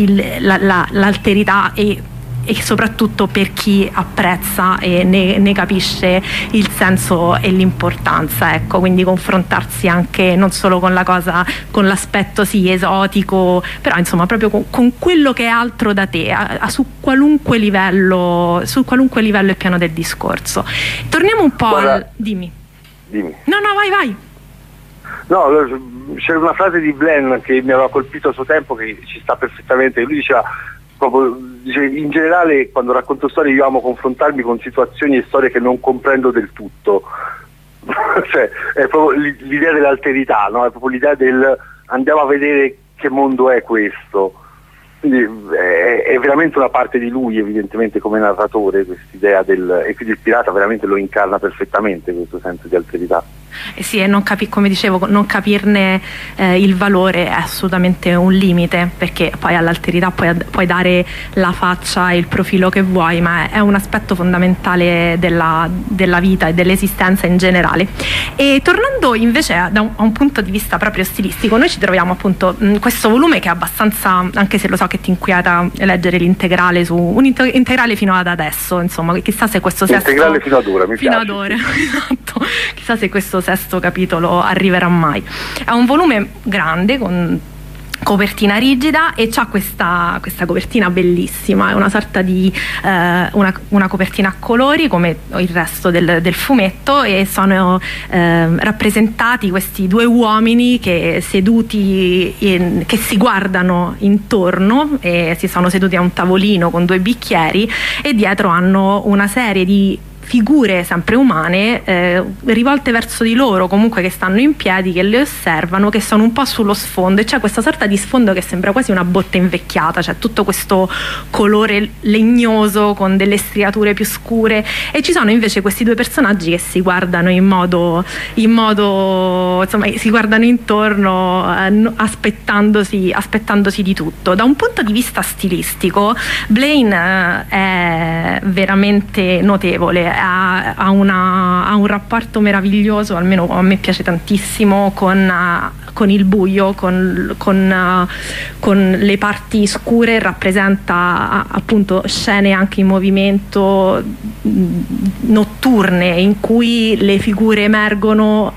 l'alterità e soprattutto per chi apprezza e ne capisce il senso e l'importanza, ecco. Quindi confrontarsi anche non solo con la cosa, con l'aspetto sì esotico, però insomma proprio con quello che è altro da te, su qualunque livello e piano del discorso. Torniamo un po' Dimmi. No, vai. No, c'era una frase di Blaine che mi aveva colpito a suo tempo, che ci sta perfettamente. Lui diceva proprio, in generale quando racconto storie io amo confrontarmi con situazioni e storie che non comprendo del tutto. Cioè è proprio l'idea dell'alterità, no? È proprio l'idea del andiamo a vedere che mondo è questo. Quindi è veramente una parte di lui, evidentemente, come narratore, quest'idea e quindi il pirata veramente lo incarna perfettamente, questo senso di alterità. Sì, e come dicevo, non capirne il valore è assolutamente un limite, perché poi all'alterità puoi dare la faccia e il profilo che vuoi, ma è un aspetto fondamentale della vita e dell'esistenza in generale. E tornando invece a un punto di vista proprio stilistico, noi ci troviamo appunto questo volume che è abbastanza, anche se lo so che ti inquieta leggere l'integrale, su un integrale fino ad adesso, insomma, chissà se questo integrale fino ad ora, mi fino piace. Ad ora, esatto. Chissà se questo sesto capitolo arriverà mai. È un volume grande con copertina rigida e c'ha questa copertina bellissima, è una sorta di una copertina a colori come il resto del fumetto, e sono rappresentati questi due uomini che seduti che si guardano intorno, e si sono seduti a un tavolino con due bicchieri, e dietro hanno una serie di figure sempre umane rivolte verso di loro, comunque che stanno in piedi, che le osservano, che sono un po' sullo sfondo, e c'è questa sorta di sfondo che sembra quasi una botte invecchiata, c'è tutto questo colore legnoso con delle striature più scure, e ci sono invece questi due personaggi che si guardano in modo insomma, si guardano intorno aspettandosi di tutto. Da un punto di vista stilistico Blaine è veramente notevole, ha un rapporto meraviglioso, almeno a me piace tantissimo, con il buio, con le parti scure. Rappresenta appunto scene anche in movimento notturne, in cui le figure emergono,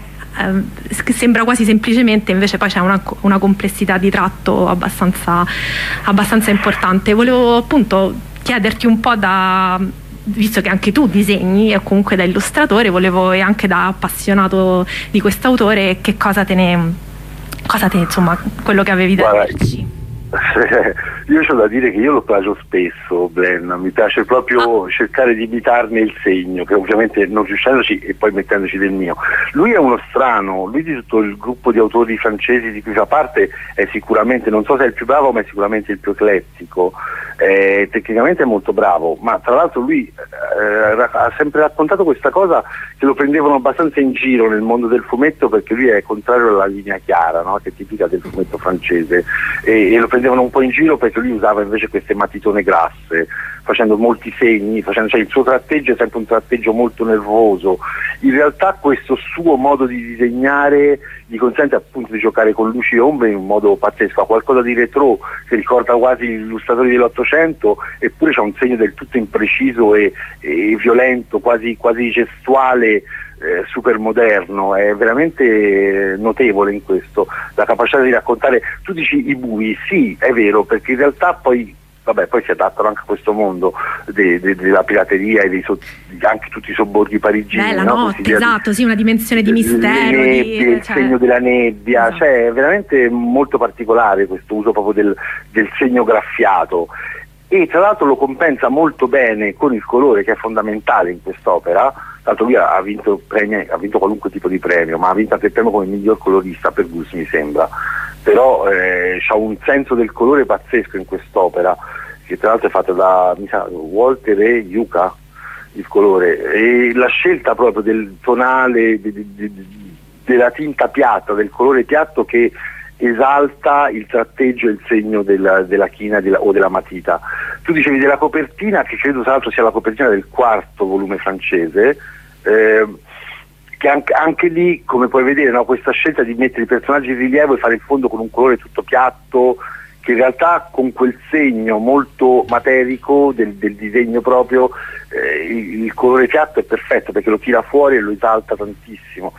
sembra quasi semplicemente, invece poi c'è una complessità di tratto abbastanza importante. Volevo appunto chiederti un po', visto che anche tu disegni, e comunque da illustratore, e anche da appassionato di quest'autore, che cosa te insomma, quello che avevi da dirci? Io c'ho da dire che io lo plagio spesso, Blen, mi piace proprio cercare di imitarne il segno, che ovviamente non riuscendoci e poi mettendoci del mio. Lui è uno strano, lui di tutto il gruppo di autori francesi di cui fa parte è sicuramente, non so se è il più bravo, ma è sicuramente il più eclettico, tecnicamente è molto bravo, ma tra l'altro lui ha sempre raccontato questa cosa che lo prendevano abbastanza in giro nel mondo del fumetto, perché lui è contrario alla linea chiara, no? Che è tipica del fumetto francese, e lo prendevano un po' in giro perché lui usava invece queste matitone grasse, facendo molti segni, cioè il suo tratteggio è sempre un tratteggio molto nervoso. In realtà questo suo modo di disegnare gli consente appunto di giocare con luci e ombre in un modo pazzesco, ha qualcosa di retro che ricorda quasi gli illustratori dell'Ottocento, eppure c'ha un segno del tutto impreciso e violento, quasi gestuale, super moderno. È veramente notevole in questo, la capacità di raccontare. Tu dici i bui, sì, è vero, perché in realtà poi si adattano anche a questo mondo della pirateria e anche tutti i sobborghi parigini. La notte, esatto, sì, una dimensione di mistero. Il segno della nebbia, esatto. Cioè è veramente molto particolare questo uso proprio del segno graffiato. E tra l'altro lo compensa molto bene con il colore, che è fondamentale in quest'opera. Tanto lui ha vinto premi, ha vinto qualunque tipo di premio, ma ha vinto anche il premio come miglior colorista per Gus, mi sembra. Però c'ha un senso del colore pazzesco in quest'opera, che tra l'altro è fatta da Walter e Yuka, il colore, e la scelta proprio del tonale, della tinta piatta, del colore piatto che esalta il tratteggio e il segno della china o della matita. Tu dicevi della copertina, che credo tra l'altro sia la copertina del 4º volume francese, che anche lì, come puoi vedere, no, questa scelta di mettere i personaggi in rilievo e fare il fondo con un colore tutto piatto, che in realtà con quel segno molto materico del disegno proprio, il colore piatto è perfetto perché lo tira fuori e lo esalta tantissimo.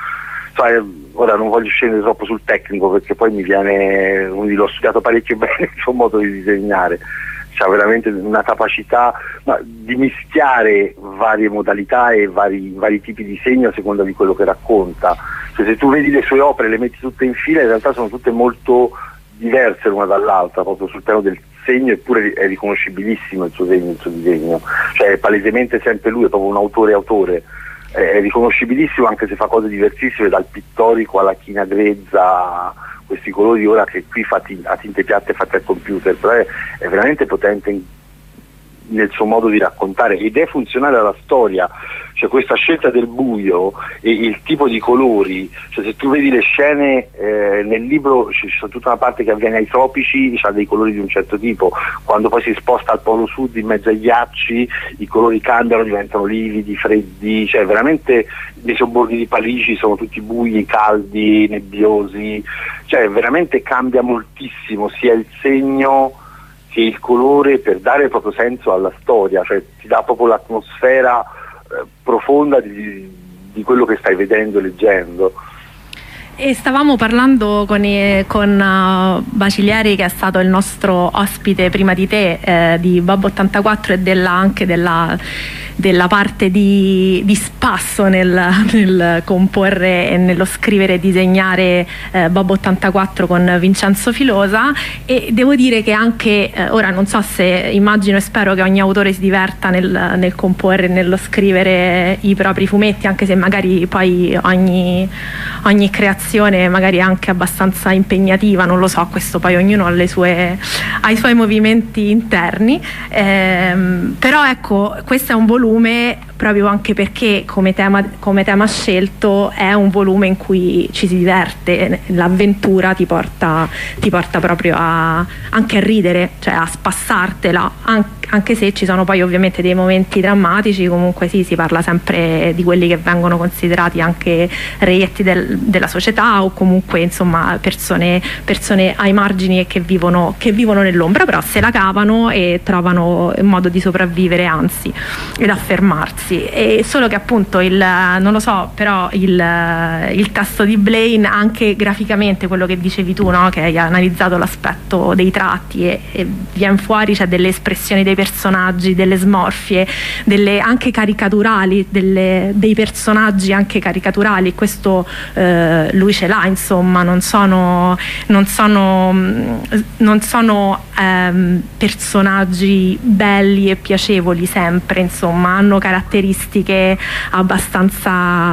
Ora non voglio scendere troppo sul tecnico, perché poi mi viene, l'ho studiato parecchio bene il suo modo di disegnare, c'ha veramente una capacità di mischiare varie modalità e vari tipi di segno a seconda di quello che racconta. Cioè, se tu vedi le sue opere, le metti tutte in fila, in realtà sono tutte molto diverse l'una dall'altra, proprio sul piano del segno, eppure è riconoscibilissimo il suo segno, il suo disegno, cioè è palesemente sempre lui, è proprio un autore, è riconoscibilissimo, anche se fa cose diversissime, dal pittorico alla china grezza, questi colori ora che qui a tinte piatte fatte al computer, però è veramente potente nel suo modo di raccontare ed è funzionale alla storia. Cioè questa scelta del buio e il tipo di colori, cioè se tu vedi le scene nel libro c'è tutta una parte che avviene ai tropici, ha dei colori di un certo tipo, quando poi si sposta al polo sud in mezzo ai ghiacci i colori cambiano, diventano lividi, freddi, cioè veramente nei sobborghi di Parigi sono tutti bui, caldi, nebbiosi, cioè veramente cambia moltissimo sia il segno che il colore, per dare proprio senso alla storia, cioè ti dà proprio l'atmosfera profonda di quello che stai vedendo e leggendo. E stavamo parlando con Bacilieri, che è stato il nostro ospite prima di te, di Bob 84 e anche della parte di spasso nel comporre e nello scrivere e disegnare Bob 84 con Vincenzo Filosa. E devo dire che anche ora non so se, immagino e spero che ogni autore si diverta nel comporre e nello scrivere i propri fumetti, anche se magari poi ogni creazione magari anche abbastanza impegnativa, non lo so, questo poi ognuno ha i suoi movimenti interni, però ecco, questo è un volume proprio anche perché come tema scelto è un volume in cui ci si diverte, l'avventura ti porta proprio anche a ridere, cioè a spassartela, anche se ci sono poi ovviamente dei momenti drammatici. Comunque sì, si parla sempre di quelli che vengono considerati anche reietti della società, o comunque insomma persone ai margini e che vivono nell'ombra, però se la cavano e trovano un modo di sopravvivere, anzi. Ed affermarsi. E solo che appunto non lo so, però il testo di Blaine, anche graficamente, quello che dicevi tu, no? Che hai analizzato l'aspetto dei tratti e viene fuori, c'è delle espressioni dei personaggi, delle smorfie, delle anche caricaturali, dei personaggi anche caricaturali. Questo lui ce l'ha, insomma, non sono personaggi belli e piacevoli sempre, insomma, hanno caratteristiche abbastanza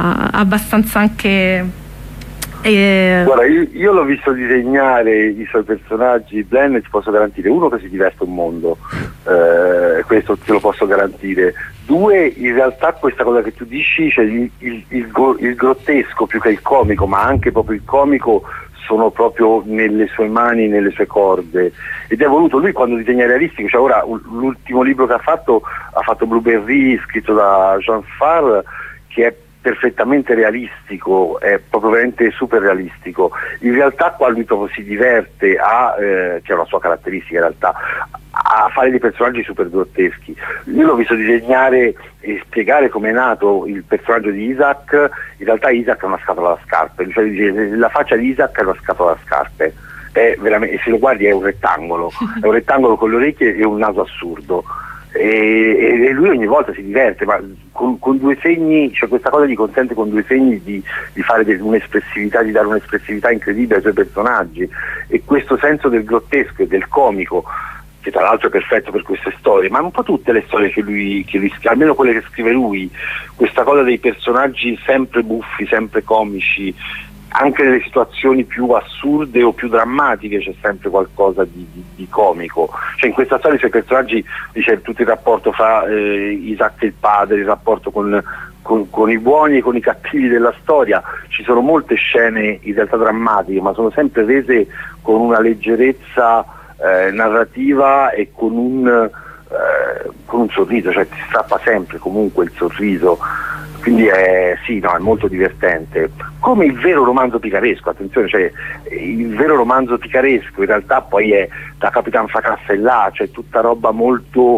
anche Guarda, io l'ho visto disegnare i suoi personaggi. Blaine, ti posso garantire, uno, che si diverte un mondo, questo te lo posso garantire. Due, in realtà questa cosa che tu dici, cioè il grottesco più che il comico, ma anche proprio il comico, sono proprio nelle sue mani, nelle sue corde, ed è voluto lui quando disegna realistico. Cioè ora l'ultimo libro che ha fatto Blueberry, scritto da Jean Farr, che è perfettamente realistico, è proprio veramente super realistico. In realtà qua lui proprio si diverte che è una sua caratteristica in realtà, a fare dei personaggi super grotteschi. Io l'ho visto disegnare e spiegare come è nato il personaggio di Isaac. In realtà Isaac è una scatola da scarpe, cioè la faccia di Isaac è una scatola da scarpe, è veramente, se lo guardi è un rettangolo con le orecchie e un naso assurdo. E lui ogni volta si diverte, ma con due segni, cioè questa cosa gli consente con due segni di fare un'espressività, di dare un'espressività incredibile ai suoi personaggi, e questo senso del grottesco e del comico, che tra l'altro è perfetto per queste storie, ma un po' tutte le storie che lui scrive, almeno quelle che scrive lui, questa cosa dei personaggi sempre buffi, sempre comici, anche nelle situazioni più assurde o più drammatiche c'è sempre qualcosa di comico. Cioè in questa storia i suoi personaggi, dice, tutto il rapporto fra Isaac e il padre, il rapporto con i buoni e con i cattivi della storia, ci sono molte scene in realtà drammatiche, ma sono sempre rese con una leggerezza narrativa e con un sorriso, cioè ti strappa sempre comunque il sorriso. Quindi è molto divertente, come il vero romanzo picaresco. Attenzione, cioè il vero romanzo picaresco in realtà poi è da Capitan Fracassa e là, cioè tutta roba molto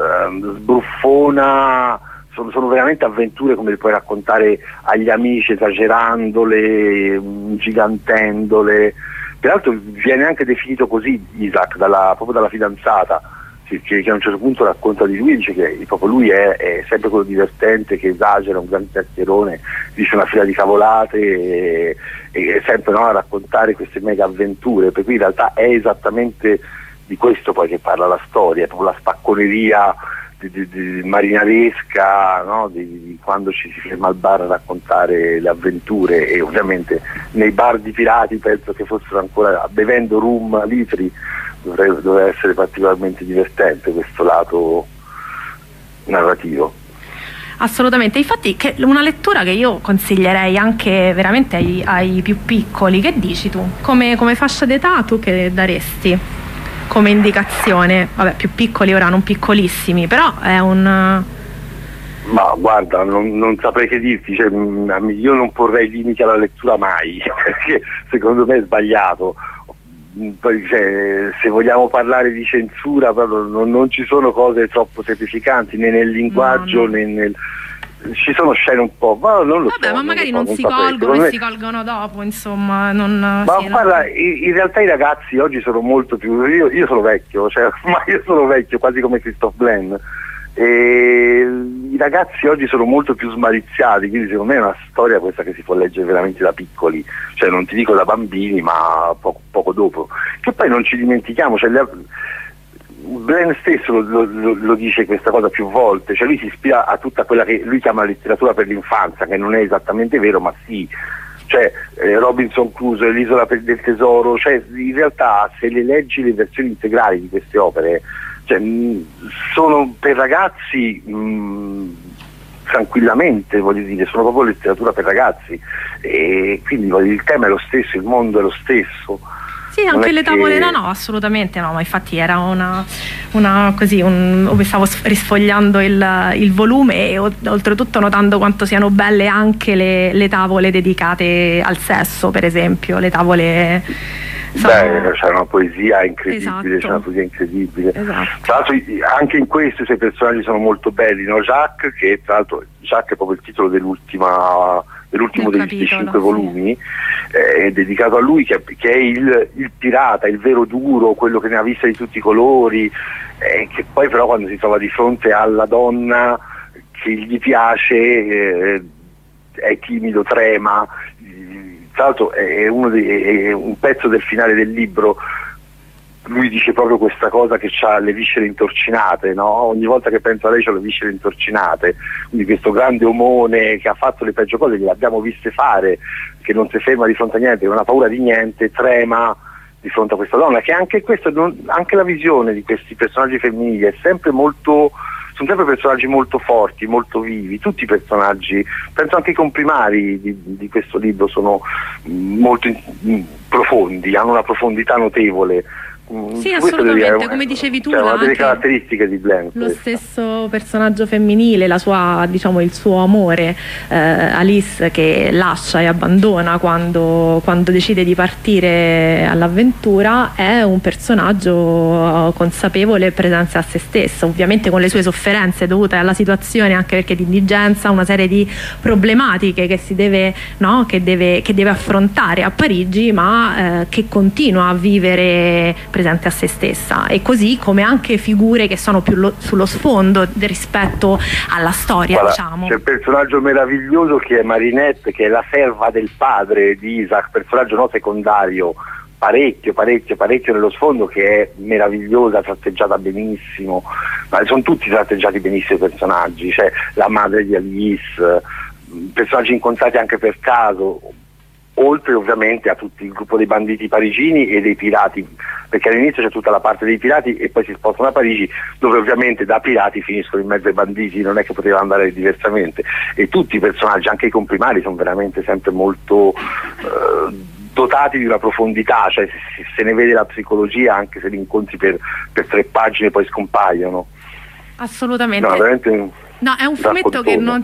sbruffona, sono veramente avventure come le puoi raccontare agli amici, esagerandole, gigantendole. Peraltro viene anche definito così Isaac proprio dalla fidanzata, che a un certo punto racconta di lui, dice che proprio lui è sempre quello divertente, che esagera, un gran chiacchierone, dice una fila di cavolate e sempre a raccontare queste mega avventure, per cui in realtà è esattamente di questo poi che parla la storia, è proprio la spacconeria di marinaresca, no? di quando ci si ferma al bar a raccontare le avventure, e ovviamente nei bar di pirati penso che fossero ancora bevendo rum a litri. Dovrebbe essere particolarmente divertente questo lato narrativo. Assolutamente, infatti una lettura che io consiglierei anche veramente ai più piccoli. Che dici tu? Come fascia d'età tu che daresti come indicazione? Vabbè, più piccoli ora, non piccolissimi, però è un... Ma guarda, non saprei che dirti, cioè, io non porrei limiti alla lettura mai, perché secondo me è sbagliato. Poi, cioè, se vogliamo parlare di censura, proprio non ci sono cose troppo semplificanti né nel linguaggio né ci sono scene un po', ma non lo so. Ma magari non si colgono e si colgono dopo, insomma. Guarda, in realtà i ragazzi oggi sono molto più. Io sono vecchio, cioè ormai io sono vecchio, quasi come Christophe Blaine. E i ragazzi oggi sono molto più smaliziati, quindi secondo me è una storia questa che si può leggere veramente da piccoli, cioè non ti dico da bambini, ma poco dopo. Che poi non ci dimentichiamo, cioè Blaine stesso lo dice questa cosa più volte, cioè lui si ispira a tutta quella che lui chiama letteratura per l'infanzia, che non è esattamente vero, ma sì, cioè Robinson Crusoe, l'Isola del Tesoro, cioè in realtà se le leggi le versioni integrali di queste opere, cioè, sono per ragazzi tranquillamente, voglio dire, sono proprio letteratura per ragazzi, e quindi il tema è lo stesso, il mondo è lo stesso. Sì, anche le tavole, no, assolutamente no, ma infatti era così, stavo risfogliando il volume e oltretutto notando quanto siano belle anche le tavole dedicate al sesso, per esempio, le tavole c'è una poesia incredibile, Esatto. c'è una poesia incredibile. Esatto. Tra l'altro anche in questo i suoi personaggi sono molto belli, no? Jacques, che tra l'altro Jacques è proprio il titolo dell'ultimo dei 5 volumi, è dedicato a lui, che è il pirata, il vero duro, quello che ne ha vista di tutti i colori, che poi però quando si trova di fronte alla donna che gli piace è timido, trema. Tra l'altro è un pezzo del finale del libro, lui dice proprio questa cosa, che ha le viscere intorcinate, no? Ogni volta che penso a lei ho le viscere intorcinate, quindi questo grande omone che ha fatto le peggio cose, che le abbiamo viste fare, che non si ferma di fronte a niente, non ha paura di niente, trema di fronte a questa donna, che anche questo, anche la visione di questi personaggi femminili è sempre molto, sono sempre personaggi molto forti, molto vivi, tutti i personaggi, penso anche i comprimari di questo libro sono molto profondi, hanno una profondità notevole. Sì, assolutamente, come dicevi tu, una delle anche caratteristiche di Blaine. lo stesso personaggio femminile, la sua, diciamo, il suo amore, Alice, che lascia e abbandona quando decide di partire all'avventura, è un personaggio consapevole e presente a se stesso, ovviamente con le sue sofferenze dovute alla situazione, anche perché di indigenza, una serie di problematiche che si deve, no, che deve affrontare a Parigi, ma che continua a vivere presente a se stessa, e così come anche figure che sono più sullo sfondo rispetto alla storia. Guarda, diciamo, c'è il personaggio meraviglioso che è Marinette, che è la serva del padre di Isaac, personaggio secondario, parecchio nello sfondo, che è meravigliosa, tratteggiata benissimo, ma sono tutti tratteggiati benissimo i personaggi, cioè la madre di Alice, personaggi incontrati anche per caso, oltre ovviamente a tutto il gruppo dei banditi parigini e dei pirati, perché all'inizio c'è tutta la parte dei pirati e poi si spostano a Parigi, dove ovviamente da pirati finiscono in mezzo ai banditi, non è che poteva andare diversamente, e tutti i personaggi, anche i comprimari, sono veramente sempre molto dotati di una profondità, cioè se ne vede la psicologia anche se li incontri per 3 pagine e poi scompaiono. Assolutamente. No, veramente. No, è un fumetto che non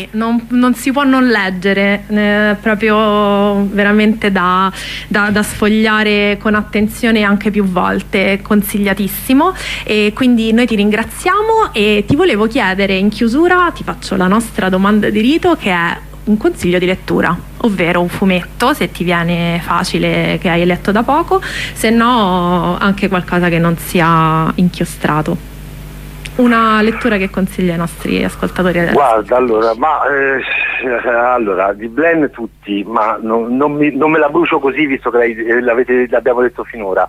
si può non leggere, proprio veramente da sfogliare con attenzione anche più volte, consigliatissimo, e quindi noi ti ringraziamo e ti volevo chiedere in chiusura, ti faccio la nostra domanda di rito, che è un consiglio di lettura, ovvero un fumetto, se ti viene facile, che hai letto da poco, se no anche qualcosa che non sia inchiostrato. Una lettura che consiglia ai nostri ascoltatori adesso? Guarda, allora di Blaine tutti, ma non me la brucio così, visto che l'abbiamo detto finora.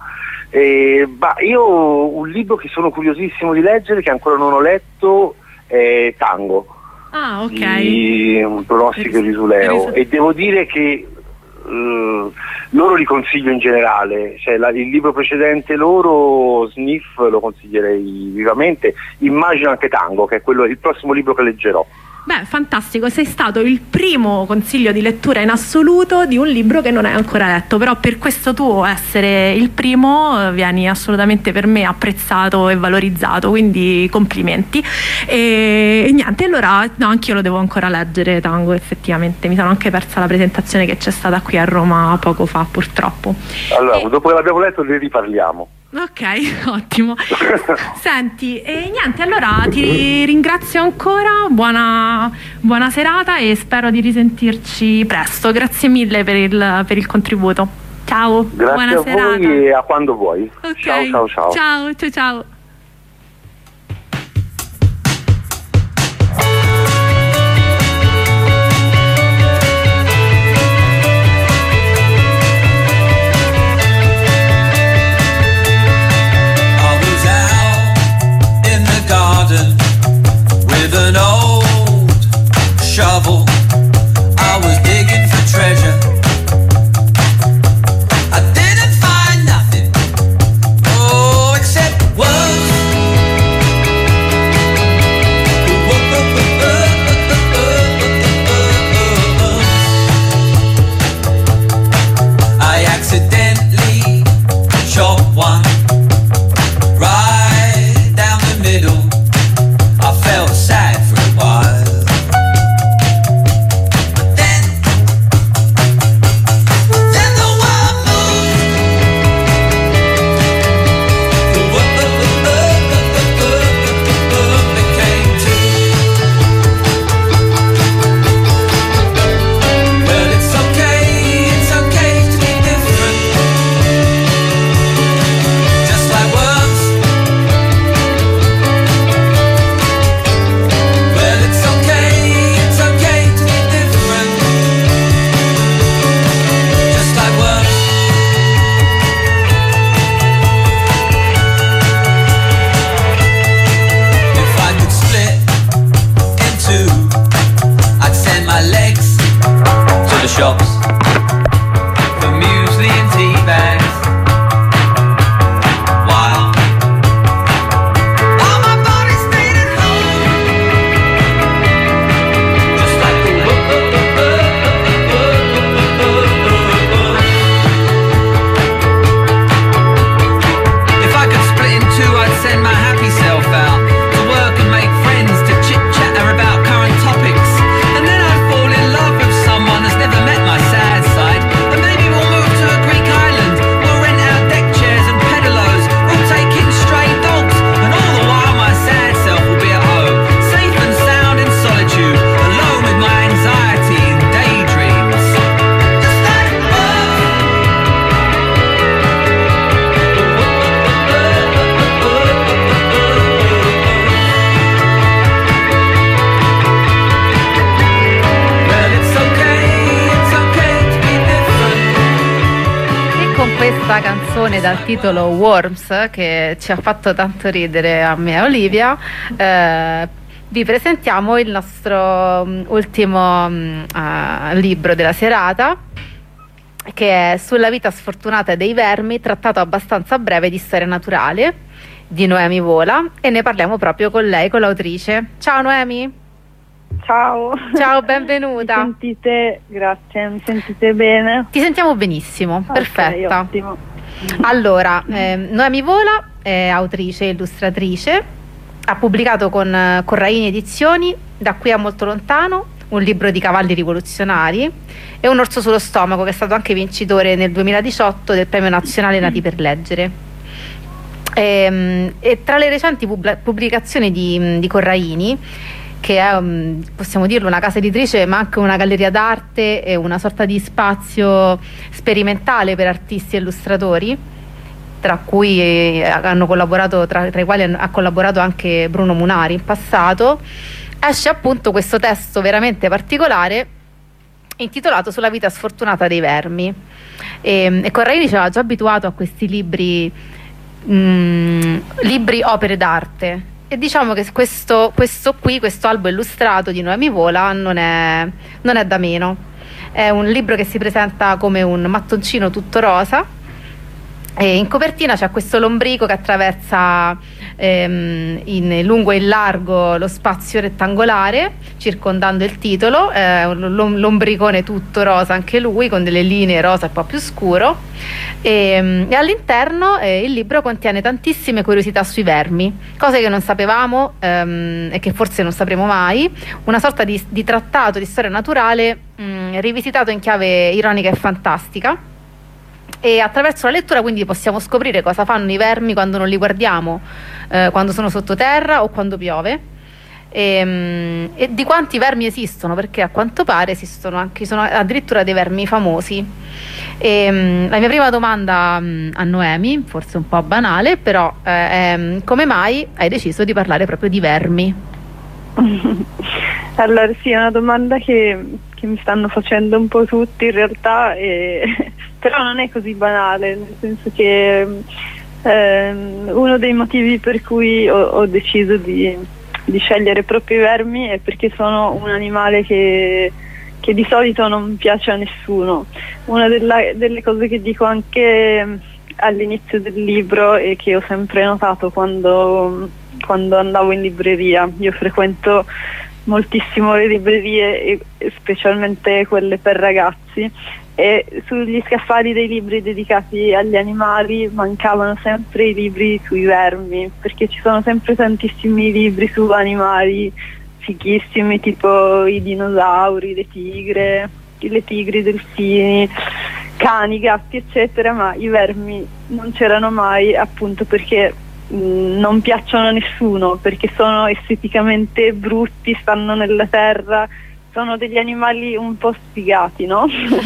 Io un libro che sono curiosissimo di leggere, che ancora non ho letto, è Tango. Ah, ok. Di un pronostico Risuleo, e devo dire che loro li consiglio in generale, cioè il libro precedente loro, Sniff, lo consiglierei vivamente, immagino anche Tango, che è il prossimo libro che leggerò. Beh, fantastico, sei stato il primo consiglio di lettura in assoluto di un libro che non hai ancora letto, però per questo tuo essere il primo vieni assolutamente per me apprezzato e valorizzato, quindi complimenti. E niente, allora no, anch'io lo devo ancora leggere, Tango, effettivamente mi sono anche persa la presentazione che c'è stata qui a Roma poco fa, purtroppo. Allora, dopo che l'abbiamo letto ne riparliamo. Ok, ottimo. Senti, e niente, allora ti ringrazio ancora, buona serata e spero di risentirci presto. Grazie mille per il contributo. Ciao, grazie buona a serata. Voi e a quando vuoi. Okay. Ciao. Ciao. With an old shovel, I was digging for treasure. I didn't find nothing, except words con questa canzone dal titolo Worms, che ci ha fatto tanto ridere a me e a Olivia, vi presentiamo il nostro ultimo libro della serata, che è Sulla vita sfortunata dei vermi, trattato abbastanza breve di storia naturale, di Noemi Vola, e ne parliamo proprio con lei, con l'autrice. Ciao Noemi. Ciao. Ciao, benvenuta. Mi sentite? Grazie, mi sentite bene? Ti sentiamo benissimo, perfetta. Ottimo. Allora, Noemi Vola è autrice e illustratrice, ha pubblicato con Corraini Edizioni Da qui a molto lontano, un libro di cavalli rivoluzionari, e Un orso sullo stomaco, che è stato anche vincitore nel 2018 del Premio Nazionale Nati per Leggere. E tra le recenti pubblicazioni di Corraini, che è, possiamo dirlo, una casa editrice ma anche una galleria d'arte e una sorta di spazio sperimentale per artisti e illustratori, tra cui hanno collaborato, tra i quali ha collaborato anche Bruno Munari in passato, esce appunto questo testo veramente particolare intitolato Sulla vita sfortunata dei vermi. E Corraini ci aveva già abituato a questi libri opere d'arte, e diciamo che questo albo illustrato di Noemi Vola non è da meno. È un libro che si presenta come un mattoncino tutto rosa, e in copertina c'è questo lombrico che attraversa in lungo e in largo lo spazio rettangolare circondando il titolo. È un lombricone tutto rosa anche lui, con delle linee rosa un po' più scuro, e all'interno il libro contiene tantissime curiosità sui vermi, cose che non sapevamo e che forse non sapremo mai, una sorta di trattato di storia naturale rivisitato in chiave ironica e fantastica. E attraverso la lettura quindi possiamo scoprire cosa fanno i vermi quando non li guardiamo, quando sono sottoterra o quando piove, e di quanti vermi esistono, perché a quanto pare ci sono addirittura dei vermi famosi. La mia prima domanda a Noemi, forse un po' banale, però è: come mai hai deciso di parlare proprio di vermi? Allora sì, è una domanda che mi stanno facendo un po' tutti in realtà, però non è così banale, nel senso che uno dei motivi per cui ho deciso di scegliere proprio i vermi è perché sono un animale che di solito non piace a nessuno. Una delle cose che dico anche all'inizio del libro e che ho sempre notato quando andavo in libreria, io frequento moltissimo le librerie e specialmente quelle per ragazzi, e sugli scaffali dei libri dedicati agli animali mancavano sempre i libri sui vermi, perché ci sono sempre tantissimi libri su animali fighissimi, tipo i dinosauri, le tigri, i delfini, cani, gatti eccetera, ma i vermi non c'erano mai, appunto perché non piacciono a nessuno, perché sono esteticamente brutti, stanno nella terra, sono degli animali un po' sfigati, no?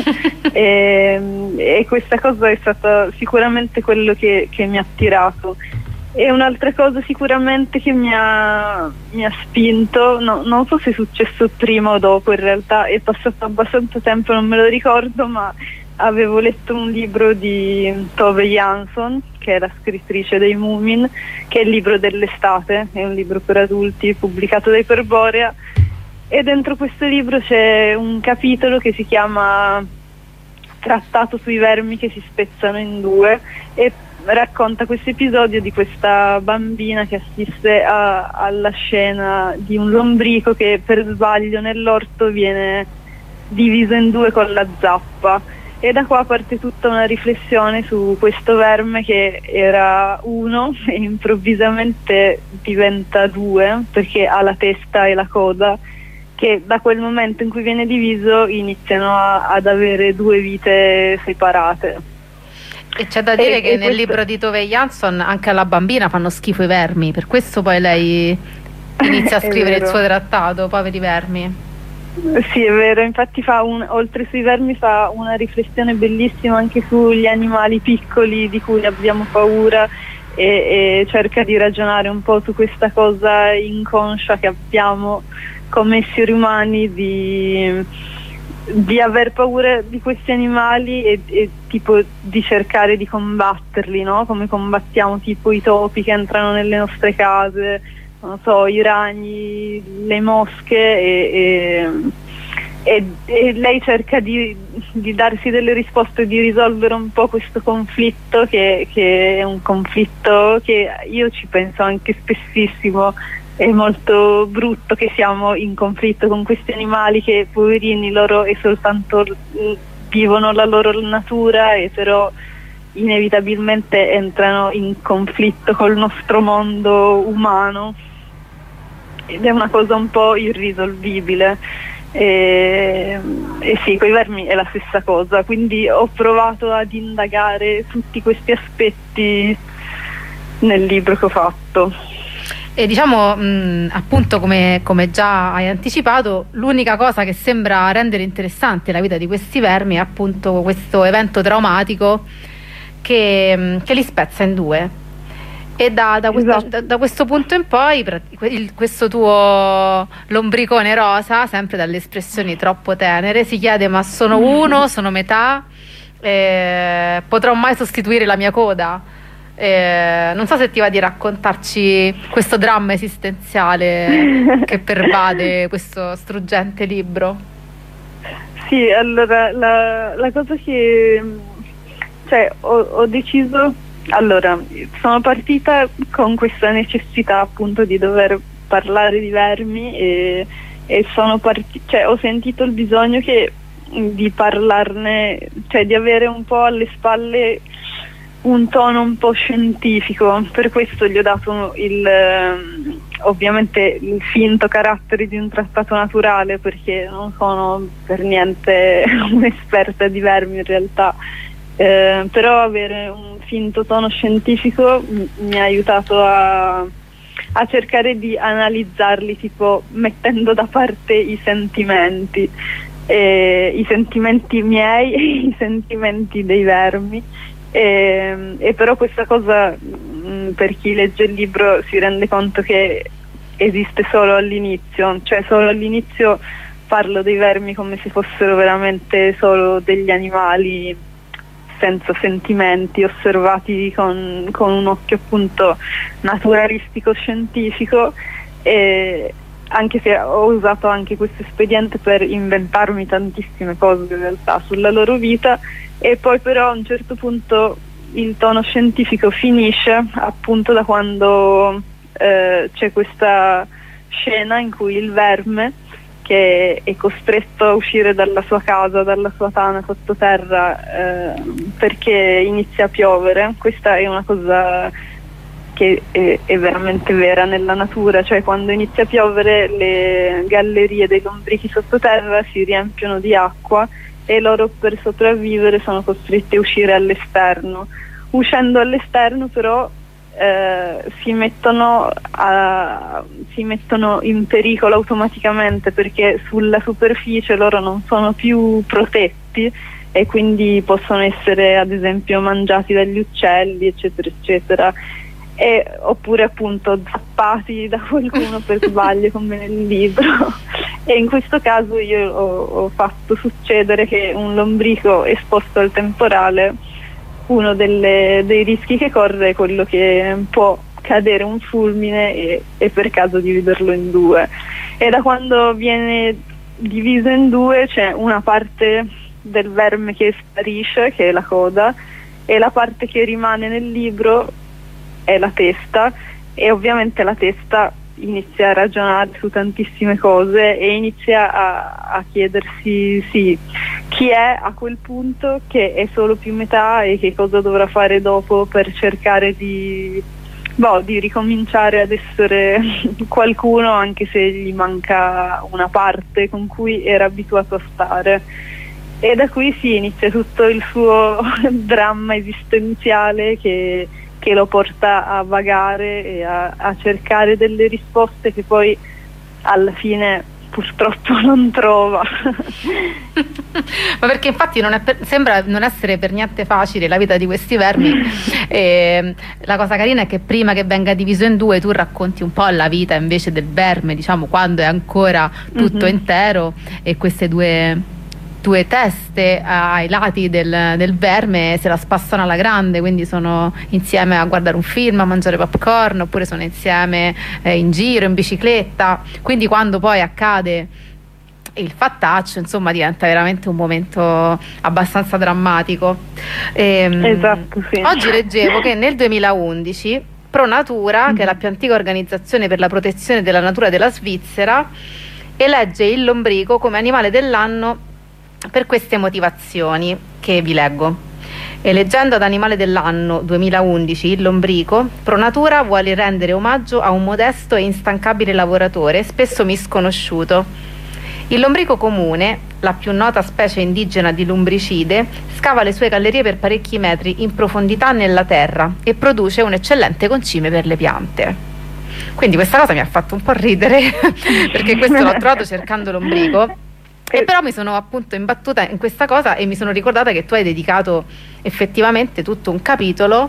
e questa cosa è stata sicuramente quello che mi ha attirato. E un'altra cosa sicuramente che mi ha spinto, non so se è successo prima o dopo, in realtà è passato abbastanza tempo, non me lo ricordo, ma avevo letto un libro di Tove Jansson, che è la scrittrice dei Moomin, che è il libro dell'estate, è un libro per adulti pubblicato da Iperborea, e dentro questo libro c'è un capitolo che si chiama Trattato sui vermi che si spezzano in due, e racconta questo episodio di questa bambina che assiste alla scena di un lombrico che per sbaglio nell'orto viene diviso in due con la zappa. E da qua parte tutta una riflessione su questo verme che era uno e improvvisamente diventa due, perché ha la testa e la coda, che da quel momento in cui viene diviso iniziano ad avere due vite separate. E c'è da dire che nel libro di Tove Jansson anche alla bambina fanno schifo i vermi, per questo poi lei inizia a scrivere il suo trattato, Poveri vermi. Sì, è vero, infatti oltre sui vermi fa una riflessione bellissima anche sugli animali piccoli di cui abbiamo paura, e cerca di ragionare un po' su questa cosa inconscia che abbiamo come esseri umani di di aver paura di questi animali e tipo di cercare di combatterli, no? Come combattiamo tipo i topi che entrano nelle nostre case, non so, i ragni, le mosche e lei cerca di darsi delle risposte, di risolvere un po' questo conflitto che è un conflitto che io ci penso anche spessissimo. È molto brutto che siamo in conflitto con questi animali che, poverini, loro è soltanto vivono la loro natura e però inevitabilmente entrano in conflitto col nostro mondo umano ed è una cosa un po' irrisolvibile. E sì, con i vermi è la stessa cosa, quindi ho provato ad indagare tutti questi aspetti nel libro che ho fatto. E diciamo, appunto, come già hai anticipato, l'unica cosa che sembra rendere interessante la vita di questi vermi è appunto questo evento traumatico che li spezza in due. E da questo punto in poi questo tuo lombricone rosa, sempre dalle espressioni troppo tenere, si chiede: ma sono uno, sono metà, potrò mai sostituire la mia coda? Non so se ti va di raccontarci questo dramma esistenziale che pervade questo struggente libro. Sì, allora la cosa che ho deciso, allora sono partita con questa necessità appunto di dover parlare di vermi e ho sentito il bisogno di parlarne, cioè di avere un po' alle spalle un tono un po' scientifico. Per questo gli ho dato ovviamente il finto carattere di un trattato naturale, perché non sono per niente un'esperta di vermi in realtà, però avere un finto tono scientifico mi ha aiutato a cercare di analizzarli, tipo mettendo da parte i sentimenti miei e i sentimenti dei vermi. E però questa cosa, per chi legge il libro, si rende conto che esiste solo all'inizio, cioè solo all'inizio parlo dei vermi come se fossero veramente solo degli animali senza sentimenti, osservati con un occhio appunto naturalistico scientifico, e anche se ho usato anche questo espediente per inventarmi tantissime cose in realtà sulla loro vita. E poi però a un certo punto il tono scientifico finisce appunto da quando c'è questa scena in cui il verme, che è costretto a uscire dalla sua casa, dalla sua tana sottoterra, perché inizia a piovere. Questa è una cosa che è veramente vera nella natura, cioè quando inizia a piovere le gallerie dei lombrichi sottoterra si riempiono di acqua e loro, per sopravvivere, sono costretti a uscire all'esterno. Uscendo all'esterno però si mettono in pericolo automaticamente, perché sulla superficie loro non sono più protetti e quindi possono essere ad esempio mangiati dagli uccelli, eccetera eccetera, oppure appunto zappati da qualcuno per sbaglio, come nel libro. E in questo caso io ho fatto succedere che un lombrico esposto al temporale, uno dei rischi che corre è quello che può cadere un fulmine e per caso dividerlo in due. E da quando viene diviso in due c'è una parte del verme che sparisce, che è la coda, e la parte che rimane nel libro è la testa, e ovviamente la testa inizia a ragionare su tantissime cose e inizia a chiedersi chi è a quel punto, che è solo più metà, e che cosa dovrà fare dopo per cercare di ricominciare ad essere qualcuno, anche se gli manca una parte con cui era abituato a stare. E da qui si inizia tutto il suo dramma esistenziale che lo porta a vagare e a cercare delle risposte che poi alla fine purtroppo non trova. Ma perché infatti sembra non essere per niente facile la vita di questi vermi. La cosa carina è che prima che venga diviso in due tu racconti un po' la vita invece del verme, diciamo, quando è ancora tutto intero, e queste due due teste ai lati del verme se la spassano alla grande, quindi sono insieme a guardare un film, a mangiare popcorn, oppure sono insieme in giro, in bicicletta. Quindi quando poi accade il fattaccio, insomma, diventa veramente un momento abbastanza drammatico. Esatto, sì. Oggi leggevo che nel 2011 Pro Natura, che è la più antica organizzazione per la protezione della natura della Svizzera, elegge il lombrico come animale dell'anno per queste motivazioni che vi leggo. Eleggendo ad animale dell'anno 2011 il lombrico, Pro Natura vuole rendere omaggio a un modesto e instancabile lavoratore, spesso misconosciuto. Il lombrico comune, la più nota specie indigena di lumbricide, scava le sue gallerie per parecchi metri in profondità nella terra e produce un eccellente concime per le piante. Quindi questa cosa mi ha fatto un po' ridere perché questo l'ho trovato cercando lombrico, e però mi sono appunto imbattuta in questa cosa e mi sono ricordata che tu hai dedicato effettivamente tutto un capitolo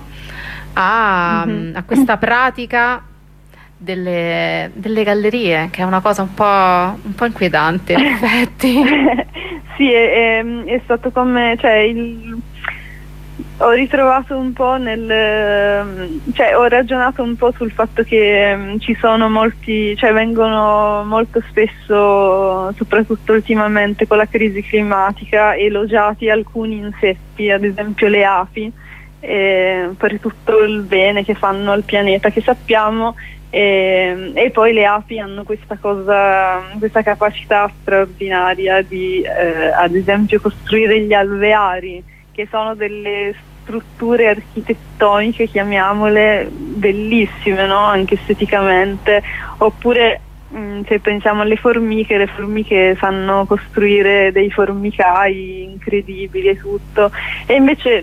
a questa pratica delle gallerie, che è una cosa un po' inquietante in effetti. Sì, è stato come, cioè, ho ritrovato un po' ho ragionato un po' sul fatto che ci sono molti, cioè vengono molto spesso, soprattutto ultimamente con la crisi climatica, elogiati alcuni insetti, ad esempio le api, per tutto il bene che fanno al pianeta, che sappiamo. E poi le api hanno questa capacità straordinaria di ad esempio costruire gli alveari, che sono delle strutture architettoniche, chiamiamole, bellissime, no? Anche esteticamente. Oppure se pensiamo alle formiche, le formiche sanno costruire dei formicai incredibili e tutto, e invece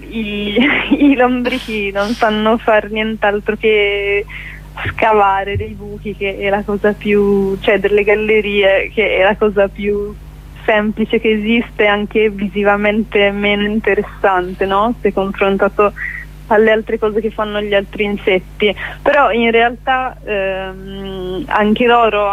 i lombrichi non sanno far nient'altro che scavare dei buchi, che è la cosa più, cioè delle gallerie, che è la cosa più semplice che esiste, anche visivamente meno interessante, no? Se confrontato alle altre cose che fanno gli altri insetti. Però in realtà anche loro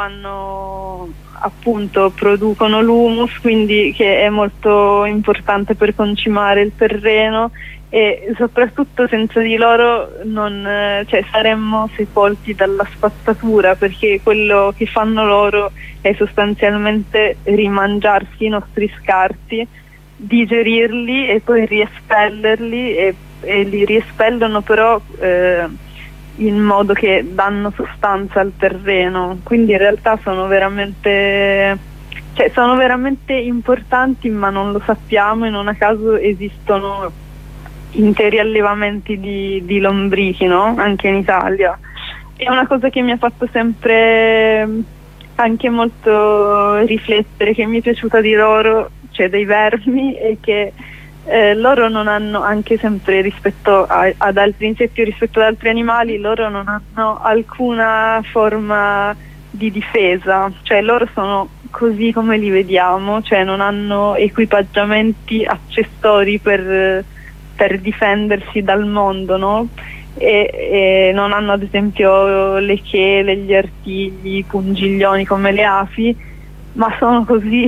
producono l'humus, quindi che è molto importante per concimare il terreno, e soprattutto senza di loro saremmo sepolti dalla spazzatura, perché quello che fanno loro è sostanzialmente rimangiarsi i nostri scarti, digerirli e poi riespellerli, e li riespellono però in modo che danno sostanza al terreno. Quindi in realtà sono veramente importanti, ma non lo sappiamo, e non a caso esistono interi allevamenti di lombrichi, no? Anche in Italia. È una cosa che mi ha fatto sempre anche molto riflettere, che mi è piaciuta di loro, cioè dei vermi, e che loro non hanno, anche sempre rispetto ad altri insetti o rispetto ad altri animali, loro non hanno alcuna forma di difesa, cioè loro sono così come li vediamo, cioè non hanno equipaggiamenti accessori per difendersi dal mondo, no? E non hanno ad esempio le chele, gli artigli, i pungiglioni come le api, ma sono così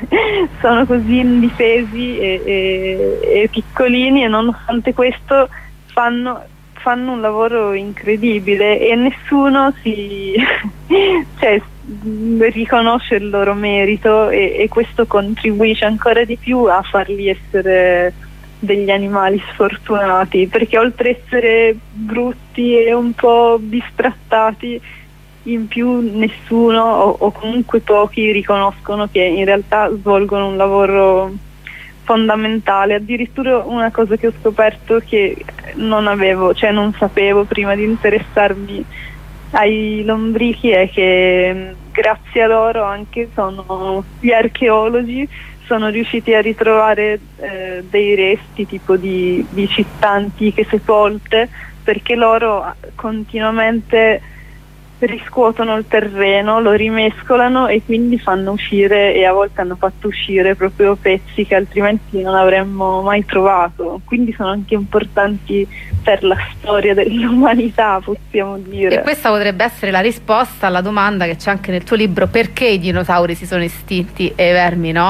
indifesi e piccolini, e nonostante questo fanno un lavoro incredibile, e nessuno riconosce il loro merito, e questo contribuisce ancora di più a farli essere degli animali sfortunati, perché oltre a essere brutti e un po' bistrattati, in più nessuno o comunque pochi riconoscono che in realtà svolgono un lavoro fondamentale. Addirittura una cosa che ho scoperto, che non sapevo prima di interessarmi ai lombrichi, è che grazie a loro anche gli archeologi sono riusciti a ritrovare dei resti tipo di città antiche sepolte, perché loro continuamente riscuotono il terreno, lo rimescolano e quindi fanno uscire, e a volte hanno fatto uscire proprio pezzi che altrimenti non avremmo mai trovato. Quindi sono anche importanti per la storia dell'umanità, possiamo dire. E questa potrebbe essere la risposta alla domanda che c'è anche nel tuo libro: perché i dinosauri si sono estinti e i vermi no?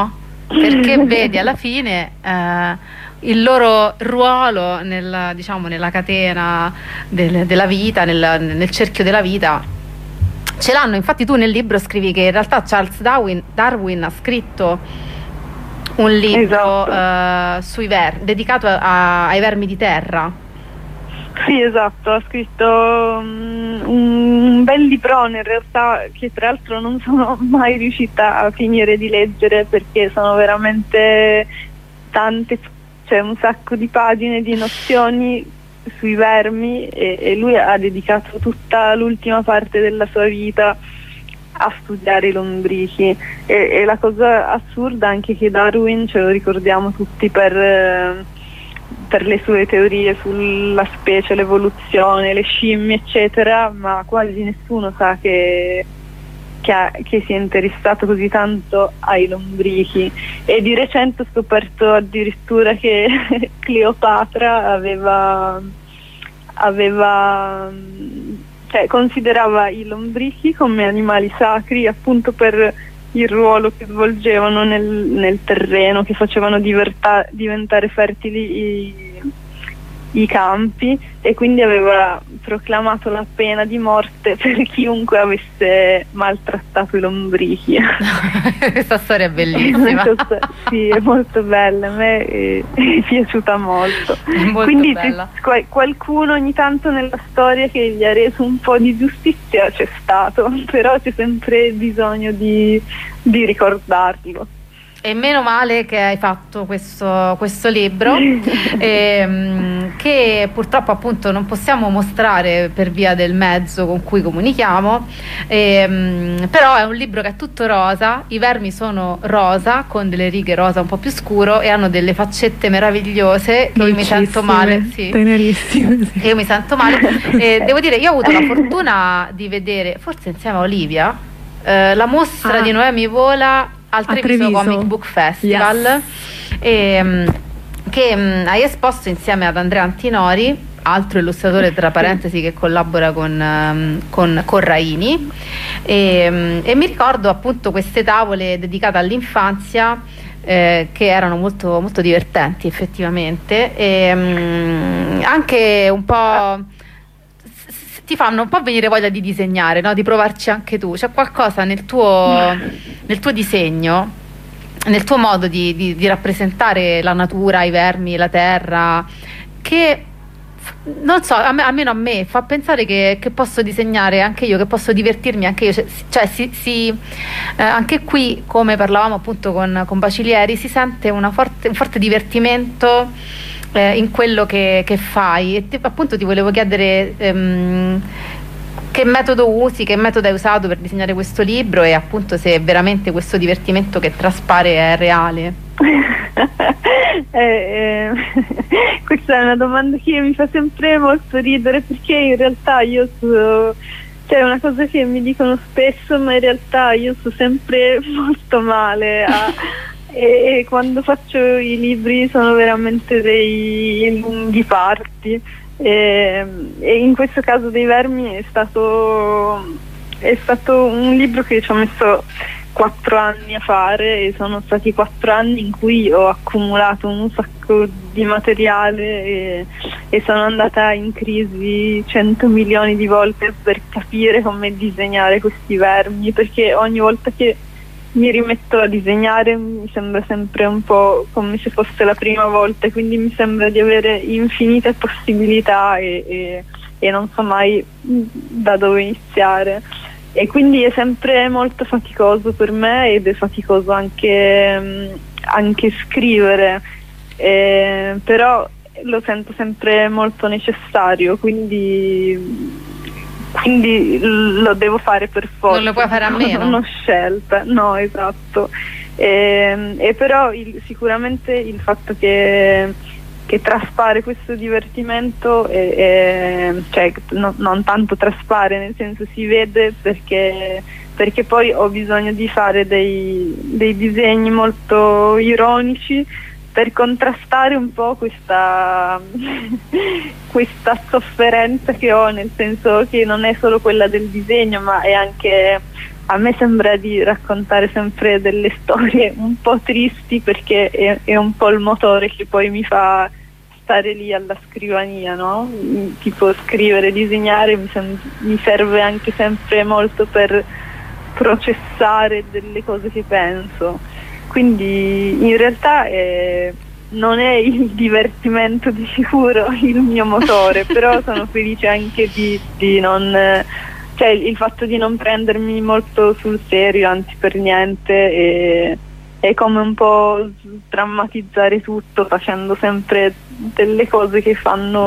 perché vedi alla fine il loro ruolo nella catena della vita, nel cerchio della vita, ce l'hanno. Infatti tu nel libro scrivi che in realtà Charles Darwin ha scritto un libro sui dedicato ai vermi di terra. Sì, esatto, ha scritto un bel librone in realtà, che tra l'altro non sono mai riuscita a finire di leggere perché sono veramente tante, c'è un sacco di pagine di nozioni sui vermi e lui ha dedicato tutta l'ultima parte della sua vita a studiare i lombrichi e la cosa assurda anche che Darwin, ce lo ricordiamo tutti per le sue teorie sulla specie, l'evoluzione, le scimmie eccetera, ma quasi nessuno sa che si è interessato così tanto ai lombrichi. E di recente ho scoperto addirittura che Cleopatra considerava i lombrichi come animali sacri appunto per il ruolo che svolgevano nel terreno, che facevano diventare fertili i campi, e quindi aveva proclamato la pena di morte per chiunque avesse maltrattato i lombrichi. Questa storia è bellissima. Sì, è molto bella, a me è piaciuta molto. Quindi bella. Qualcuno ogni tanto nella storia che gli ha reso un po' di giustizia c'è stato, però c'è sempre bisogno di ricordarlo. E meno male che hai fatto questo libro che purtroppo appunto non possiamo mostrare per via del mezzo con cui comunichiamo, però è un libro che è tutto rosa, i vermi sono rosa con delle righe rosa un po' più scuro e hanno delle faccette meravigliose che io mi sento male, sì. Tenerissime, sì. Io mi sento male devo dire, io ho avuto la fortuna di vedere, forse insieme a Olivia, la mostra di Noemi Vola al Treviso Comic Book Festival, yes. Che hai esposto insieme ad Andrea Antinori, altro illustratore tra parentesi che collabora con Raini, e mi ricordo appunto queste tavole dedicate all'infanzia che erano molto, molto divertenti effettivamente, e anche un po' ti fanno un po' venire voglia di disegnare, no? Di provarci anche tu. C'è qualcosa nel tuo disegno, nel tuo modo di rappresentare la natura, i vermi, la terra, che non so, almeno a me fa pensare che posso disegnare anche io, che posso divertirmi anche io, cioè anche qui, come parlavamo appunto con Bacilieri, si sente un forte divertimento in quello che fai, e appunto ti volevo chiedere che metodo usi, che metodo hai usato per disegnare questo libro, e appunto se veramente questo divertimento che traspare è reale. Questa è una domanda che mi fa sempre molto ridere, perché in realtà c'è una cosa che mi dicono spesso, ma in realtà io sto sempre molto male e quando faccio i libri sono veramente dei lunghi parti, e in questo caso dei vermi è stato un libro che ci ho messo 4 anni a fare, e sono stati 4 anni in cui ho accumulato un sacco di materiale e sono andata in crisi 100 milioni di volte per capire come disegnare questi vermi, perché ogni volta che mi rimetto a disegnare mi sembra sempre un po' come se fosse la prima volta, quindi mi sembra di avere infinite possibilità e non so mai da dove iniziare, e quindi è sempre molto faticoso per me, ed è faticoso anche scrivere, però lo sento sempre molto necessario, quindi lo devo fare per forza. Non lo puoi fare a meno. Non ho scelta, no, esatto. E però sicuramente il fatto che traspare questo divertimento, cioè non tanto traspare, nel senso si vede, perché poi ho bisogno di fare dei disegni molto ironici per contrastare un po' questa sofferenza che ho, nel senso che non è solo quella del disegno, ma è anche a me sembra di raccontare sempre delle storie un po' tristi, perché è un po' il motore che poi mi fa stare lì alla scrivania, no? Tipo scrivere, disegnare mi serve anche sempre molto per processare delle cose che penso, quindi in realtà non è il divertimento di sicuro il mio motore, però sono felice anche di non, cioè il fatto di non prendermi molto sul serio, anzi per niente, è come un po' drammatizzare tutto facendo sempre delle cose che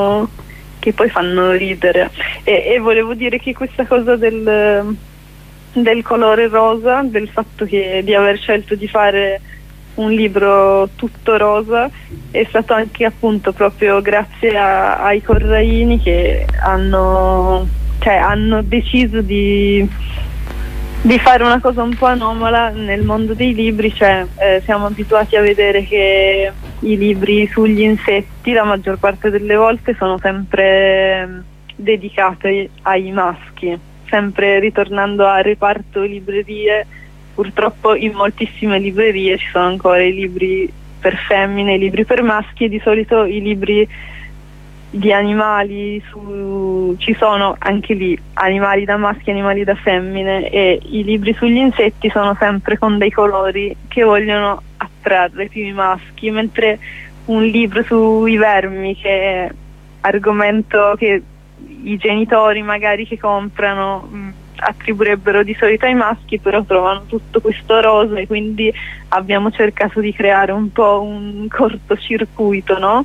poi fanno ridere, e volevo dire che questa cosa del colore rosa, del fatto di aver scelto di fare un libro tutto rosa, è stato anche appunto proprio grazie ai Corraini, che hanno deciso di fare una cosa un po' anomala nel mondo dei libri, cioè siamo abituati a vedere che i libri sugli insetti la maggior parte delle volte sono sempre dedicati ai maschi, sempre ritornando al reparto librerie. Purtroppo in moltissime librerie ci sono ancora i libri per femmine, i libri per maschi, e di solito i libri di animali ci sono anche lì animali da maschi e animali da femmine, e i libri sugli insetti sono sempre con dei colori che vogliono attrarre più i maschi, mentre un libro sui vermi, che è argomento che i genitori magari che comprano attribuirebbero di solito ai maschi, però trovano tutto questo rosa, e quindi abbiamo cercato di creare un po' un cortocircuito, no?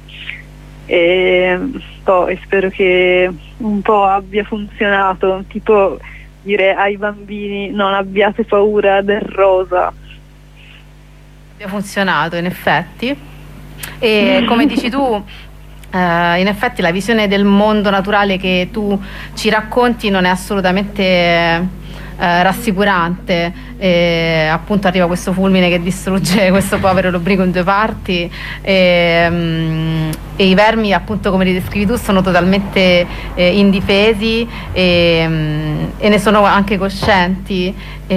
E spero che un po' abbia funzionato, tipo dire ai bambini non abbiate paura del rosa. Abbia funzionato in effetti, e come dici tu, in effetti la visione del mondo naturale che tu ci racconti non è assolutamente rassicurante. Appunto arriva questo fulmine che distrugge questo povero lombrico in 2 parti, e i vermi, appunto come li descrivi tu, sono totalmente indifesi, e ne sono anche coscienti,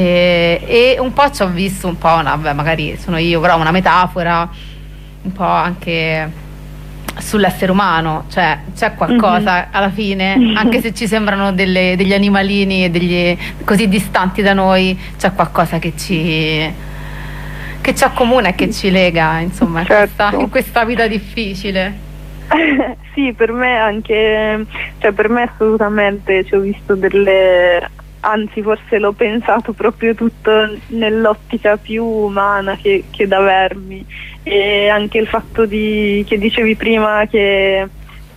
e un po' ci ho visto un po', magari sono io, però una metafora un po' anche sull'essere umano, cioè c'è qualcosa alla fine, anche se ci sembrano degli animalini e così distanti da noi, c'è qualcosa che ci accomuna e che ci lega, insomma, certo, in questa vita difficile. Sì, per me anche, cioè per me assolutamente ci ho visto anzi forse l'ho pensato proprio tutto nell'ottica più umana che da vermi, e anche il fatto che dicevi prima che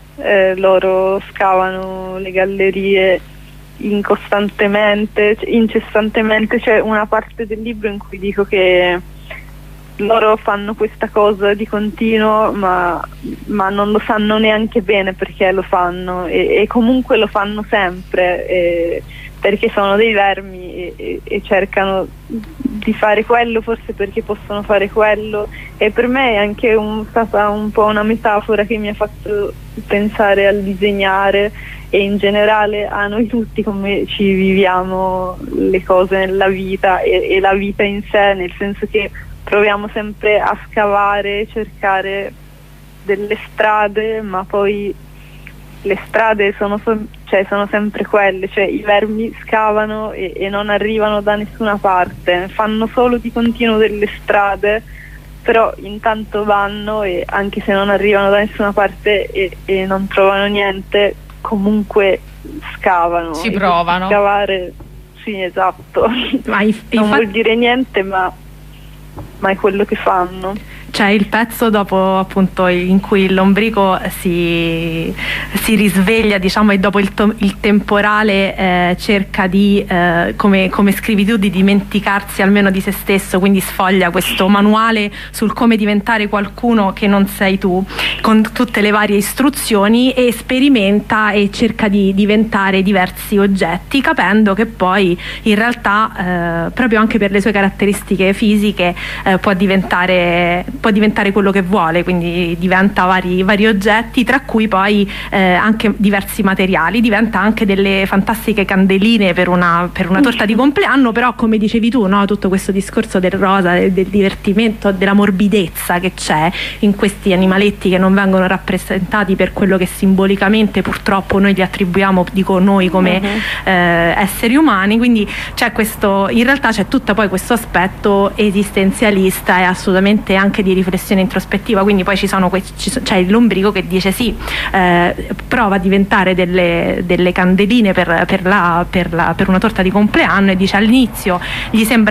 loro scavano le gallerie incessantemente, c'è una parte del libro in cui dico che loro fanno questa cosa di continuo, ma non lo sanno neanche bene perché lo fanno, e comunque lo fanno sempre, perché sono dei vermi e cercano di fare quello, forse perché possono fare quello, e per me è anche stata un po' una metafora che mi ha fatto pensare al disegnare e in generale a noi tutti, come ci viviamo le cose nella vita e la vita in sé, nel senso che proviamo sempre a scavare, cercare delle strade, ma poi le strade sono sempre quelle, cioè i vermi scavano e non arrivano da nessuna parte, fanno solo di continuo delle strade, però intanto vanno, e anche se non arrivano da nessuna parte e non trovano niente, comunque scavano. Ci provano. Scavare, sì, esatto. Non vuol dire niente, ma è quello che fanno. C'è il pezzo dopo, appunto, in cui il lombrico si risveglia, diciamo, e dopo il temporale cerca di, come scrivi tu, di dimenticarsi almeno di se stesso, quindi sfoglia questo manuale sul come diventare qualcuno che non sei tu, con tutte le varie istruzioni, e sperimenta e cerca di diventare diversi oggetti, capendo che poi in realtà proprio anche per le sue caratteristiche fisiche può può diventare quello che vuole, quindi diventa vari oggetti, tra cui poi anche diversi materiali, diventa anche delle fantastiche candeline per una torta di compleanno. Però come dicevi tu, no? Tutto questo discorso del rosa, del divertimento, della morbidezza che c'è in questi animaletti che non vengono rappresentati per quello che simbolicamente purtroppo noi gli attribuiamo, dico noi come esseri umani, quindi c'è questo, in realtà c'è tutta poi questo aspetto esistenzialista e assolutamente anche di riflessione introspettiva. Quindi poi c'è il lombrico che dice sì, prova a diventare delle candeline per una torta di compleanno, e dice all'inizio gli sembra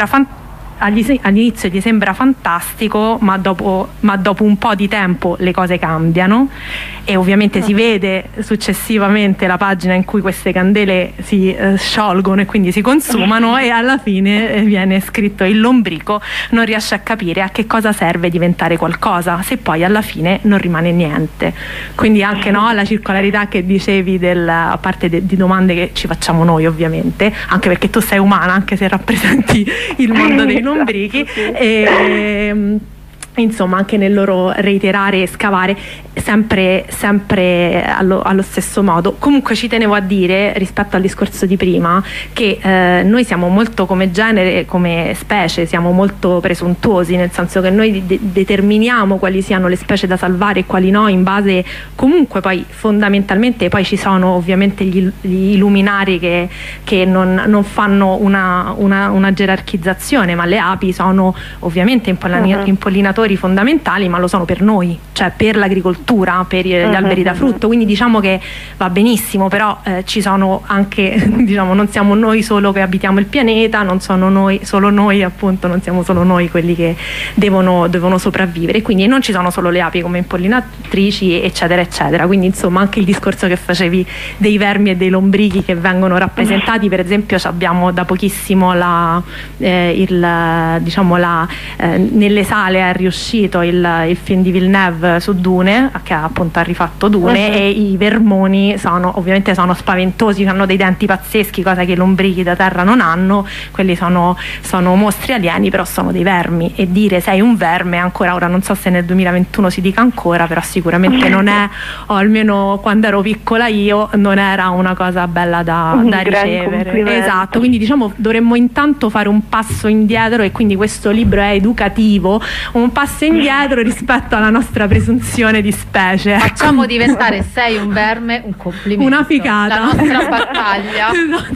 fantastico, ma dopo un po' di tempo le cose cambiano, e ovviamente si vede successivamente la pagina in cui queste candele si sciolgono e quindi si consumano, e alla fine viene scritto: il lombrico non riesce a capire a che cosa serve diventare qualcosa se poi alla fine non rimane niente. Quindi anche la circolarità che dicevi, a parte di domande che ci facciamo noi ovviamente, anche perché tu sei umana, anche se rappresenti il mondo dei lombrichi, e insomma anche nel loro reiterare e scavare sempre allo stesso modo. Comunque ci tenevo a dire, rispetto al discorso di prima, che noi siamo molto, come genere, come specie, siamo molto presuntuosi, nel senso che noi determiniamo quali siano le specie da salvare e quali no, in base, comunque poi fondamentalmente poi ci sono ovviamente gli illuminari che non fanno una gerarchizzazione, ma le api sono ovviamente impollinatori fondamentali, ma lo sono per noi, cioè per l'agricoltura, per gli alberi da frutto. Quindi diciamo che va benissimo, però ci sono anche, diciamo, non siamo noi solo che abitiamo il pianeta, non sono solo noi, appunto, non siamo solo noi quelli che devono sopravvivere, quindi non ci sono solo le api come impollinatrici, eccetera eccetera. Quindi insomma anche il discorso che facevi dei vermi e dei lombrichi che vengono rappresentati, per esempio abbiamo da pochissimo nelle sale è riuscito il film di Villeneuve su Dune, che appunto ha rifatto Dune, e i vermoni sono spaventosi, hanno dei denti pazzeschi, cosa che i lombrichi da terra non hanno. Quelli sono mostri alieni, però sono dei vermi, e dire sei un verme ancora ora, non so se nel 2021 si dica ancora, però sicuramente non è, o almeno quando ero piccola io, non era una cosa bella da ricevere. Esatto, quindi diciamo dovremmo intanto fare un passo indietro, e quindi questo libro è educativo, un passo indietro rispetto alla nostra presunzione di specie. Facciamo diventare sei un verme un complimento, una figata, la nostra battaglia.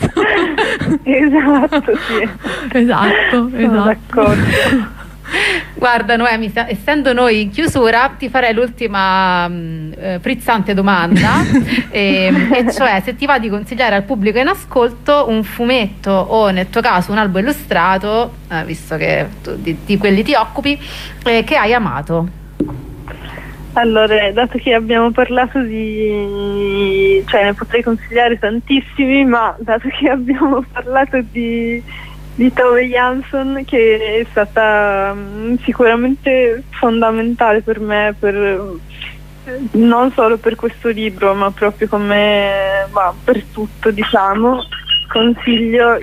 Esatto, sì. Esatto. D'accordo. Guarda Noemi, essendo noi in chiusura, ti farei l'ultima frizzante domanda, e cioè se ti va di consigliare al pubblico in ascolto un fumetto, o nel tuo caso un albo illustrato, visto che tu di quelli ti occupi, che hai amato. Allora, dato che abbiamo parlato cioè ne potrei consigliare tantissimi, ma dato che abbiamo parlato di Tove Jansson, che è stata sicuramente fondamentale per me, non solo per questo libro, ma proprio per tutto, diciamo, consiglio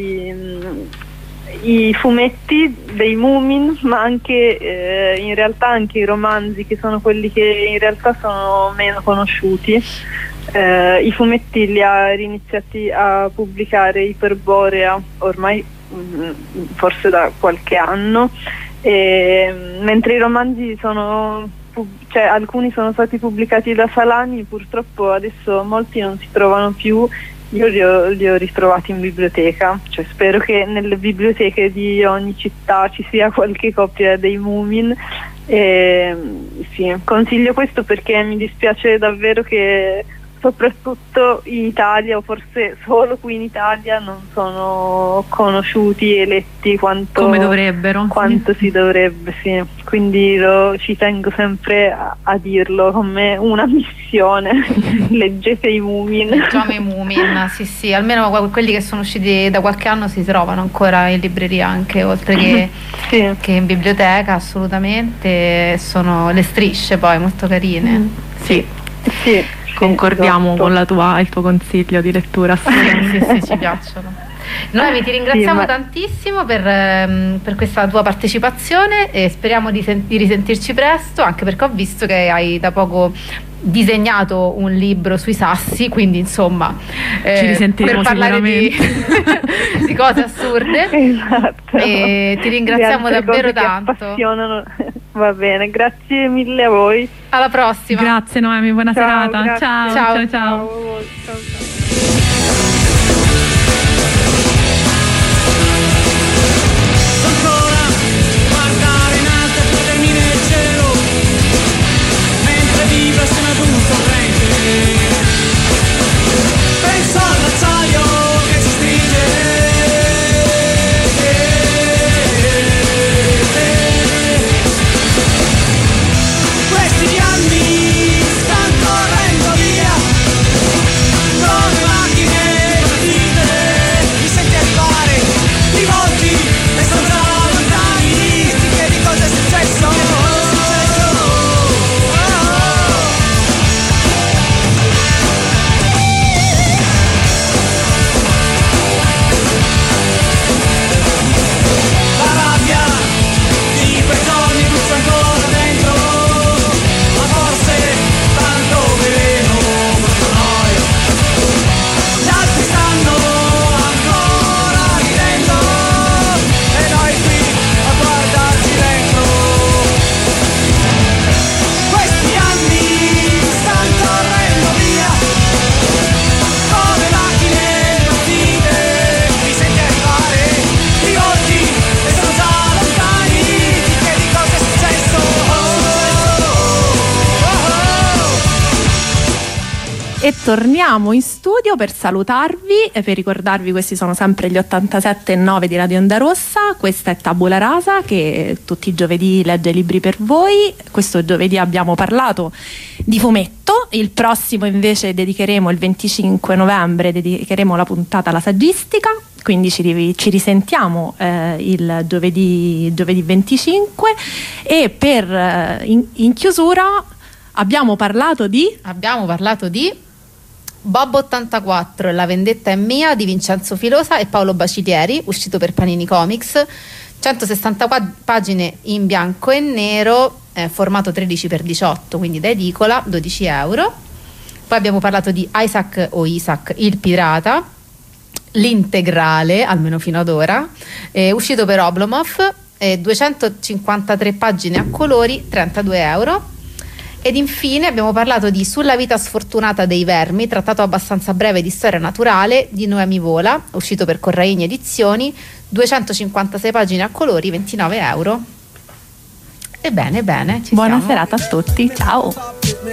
i fumetti dei Moomin, ma anche in realtà anche i romanzi, che sono quelli che in realtà sono meno conosciuti. I fumetti li ha iniziati a pubblicare Iperborea ormai forse da qualche anno, mentre i romanzi alcuni sono stati pubblicati da Salani, purtroppo adesso molti non si trovano più. Io li ho ritrovati in biblioteca, cioè spero che nelle biblioteche di ogni città ci sia qualche copia dei Moomin. Sì, consiglio questo perché mi dispiace davvero che soprattutto in Italia, o forse solo qui in Italia, non sono conosciuti e letti come dovrebbero, quanto si dovrebbe, sì. Quindi ci tengo sempre a dirlo come una missione. Leggete i Moomin. Leggiamo i Moomin, sì, almeno quelli che sono usciti da qualche anno si trovano ancora in libreria, anche oltre che in biblioteca, assolutamente. Sono le strisce poi molto carine. Sì. Concordiamo con il tuo consiglio di lettura. Sì, ci piacciono. Noemi, ti ringraziamo Sì, tantissimo per questa tua partecipazione e speriamo di risentirci presto, anche perché ho visto che hai da poco disegnato un libro sui sassi, quindi insomma ci risentiremo per parlare di cose assurde. Esatto. E ti ringraziamo Di altre davvero cose che tanto. appassionano. Va bene, grazie mille a voi. Alla prossima. Grazie Noemi, buona serata. Grazie. Ciao, ciao, ciao. Ancora guardare in alto e potermi nel cielo mentre vibra su una giunta corrente. Penso all'acciaio che si stringe. Questi anni stanno correndo via come macchine partite. Mi senti arrivare, ti volti e sono già lontani. Ti chiedi cosa è successo. La rabbia di quei giorni brucia ancora dentro, ma forse tanto veleno, molto noia. Gli altri stanno ancora ridendo e noi qui a guardarci dentro. Questi anni stanno correndo via come macchine partite. Mi senti arrivare, ti volti e sono già lontani. Ti chiedi cosa è successo. E torniamo in studio per salutarvi e per ricordarvi, questi sono sempre gli 87.9 di Radio Onda Rossa. Questa è Tabula Rasa, che tutti i giovedì legge libri per voi. Questo giovedì abbiamo parlato di fumetto, il prossimo invece dedicheremo, il 25 novembre dedicheremo la puntata alla saggistica, quindi ci risentiamo il giovedì 25. E per in chiusura abbiamo parlato di Bob 84, La vendetta è mia di Vincenzo Filosa e Paolo Bacilieri, uscito per Panini Comics, 160 pagine in bianco e nero, formato 13x18, quindi da edicola, 12 euro. Poi abbiamo parlato di Isaac il pirata, l'integrale, almeno fino ad ora, uscito per Oblomov, 253 pagine a colori, 32 euro. Ed infine abbiamo parlato di Sulla vita sfortunata dei vermi, trattato abbastanza breve di storia naturale, di Noemi Vola, uscito per Corraini Edizioni, 256 pagine a colori, 29 euro. Ebbene, ci buona siamo. serata a tutti, ciao.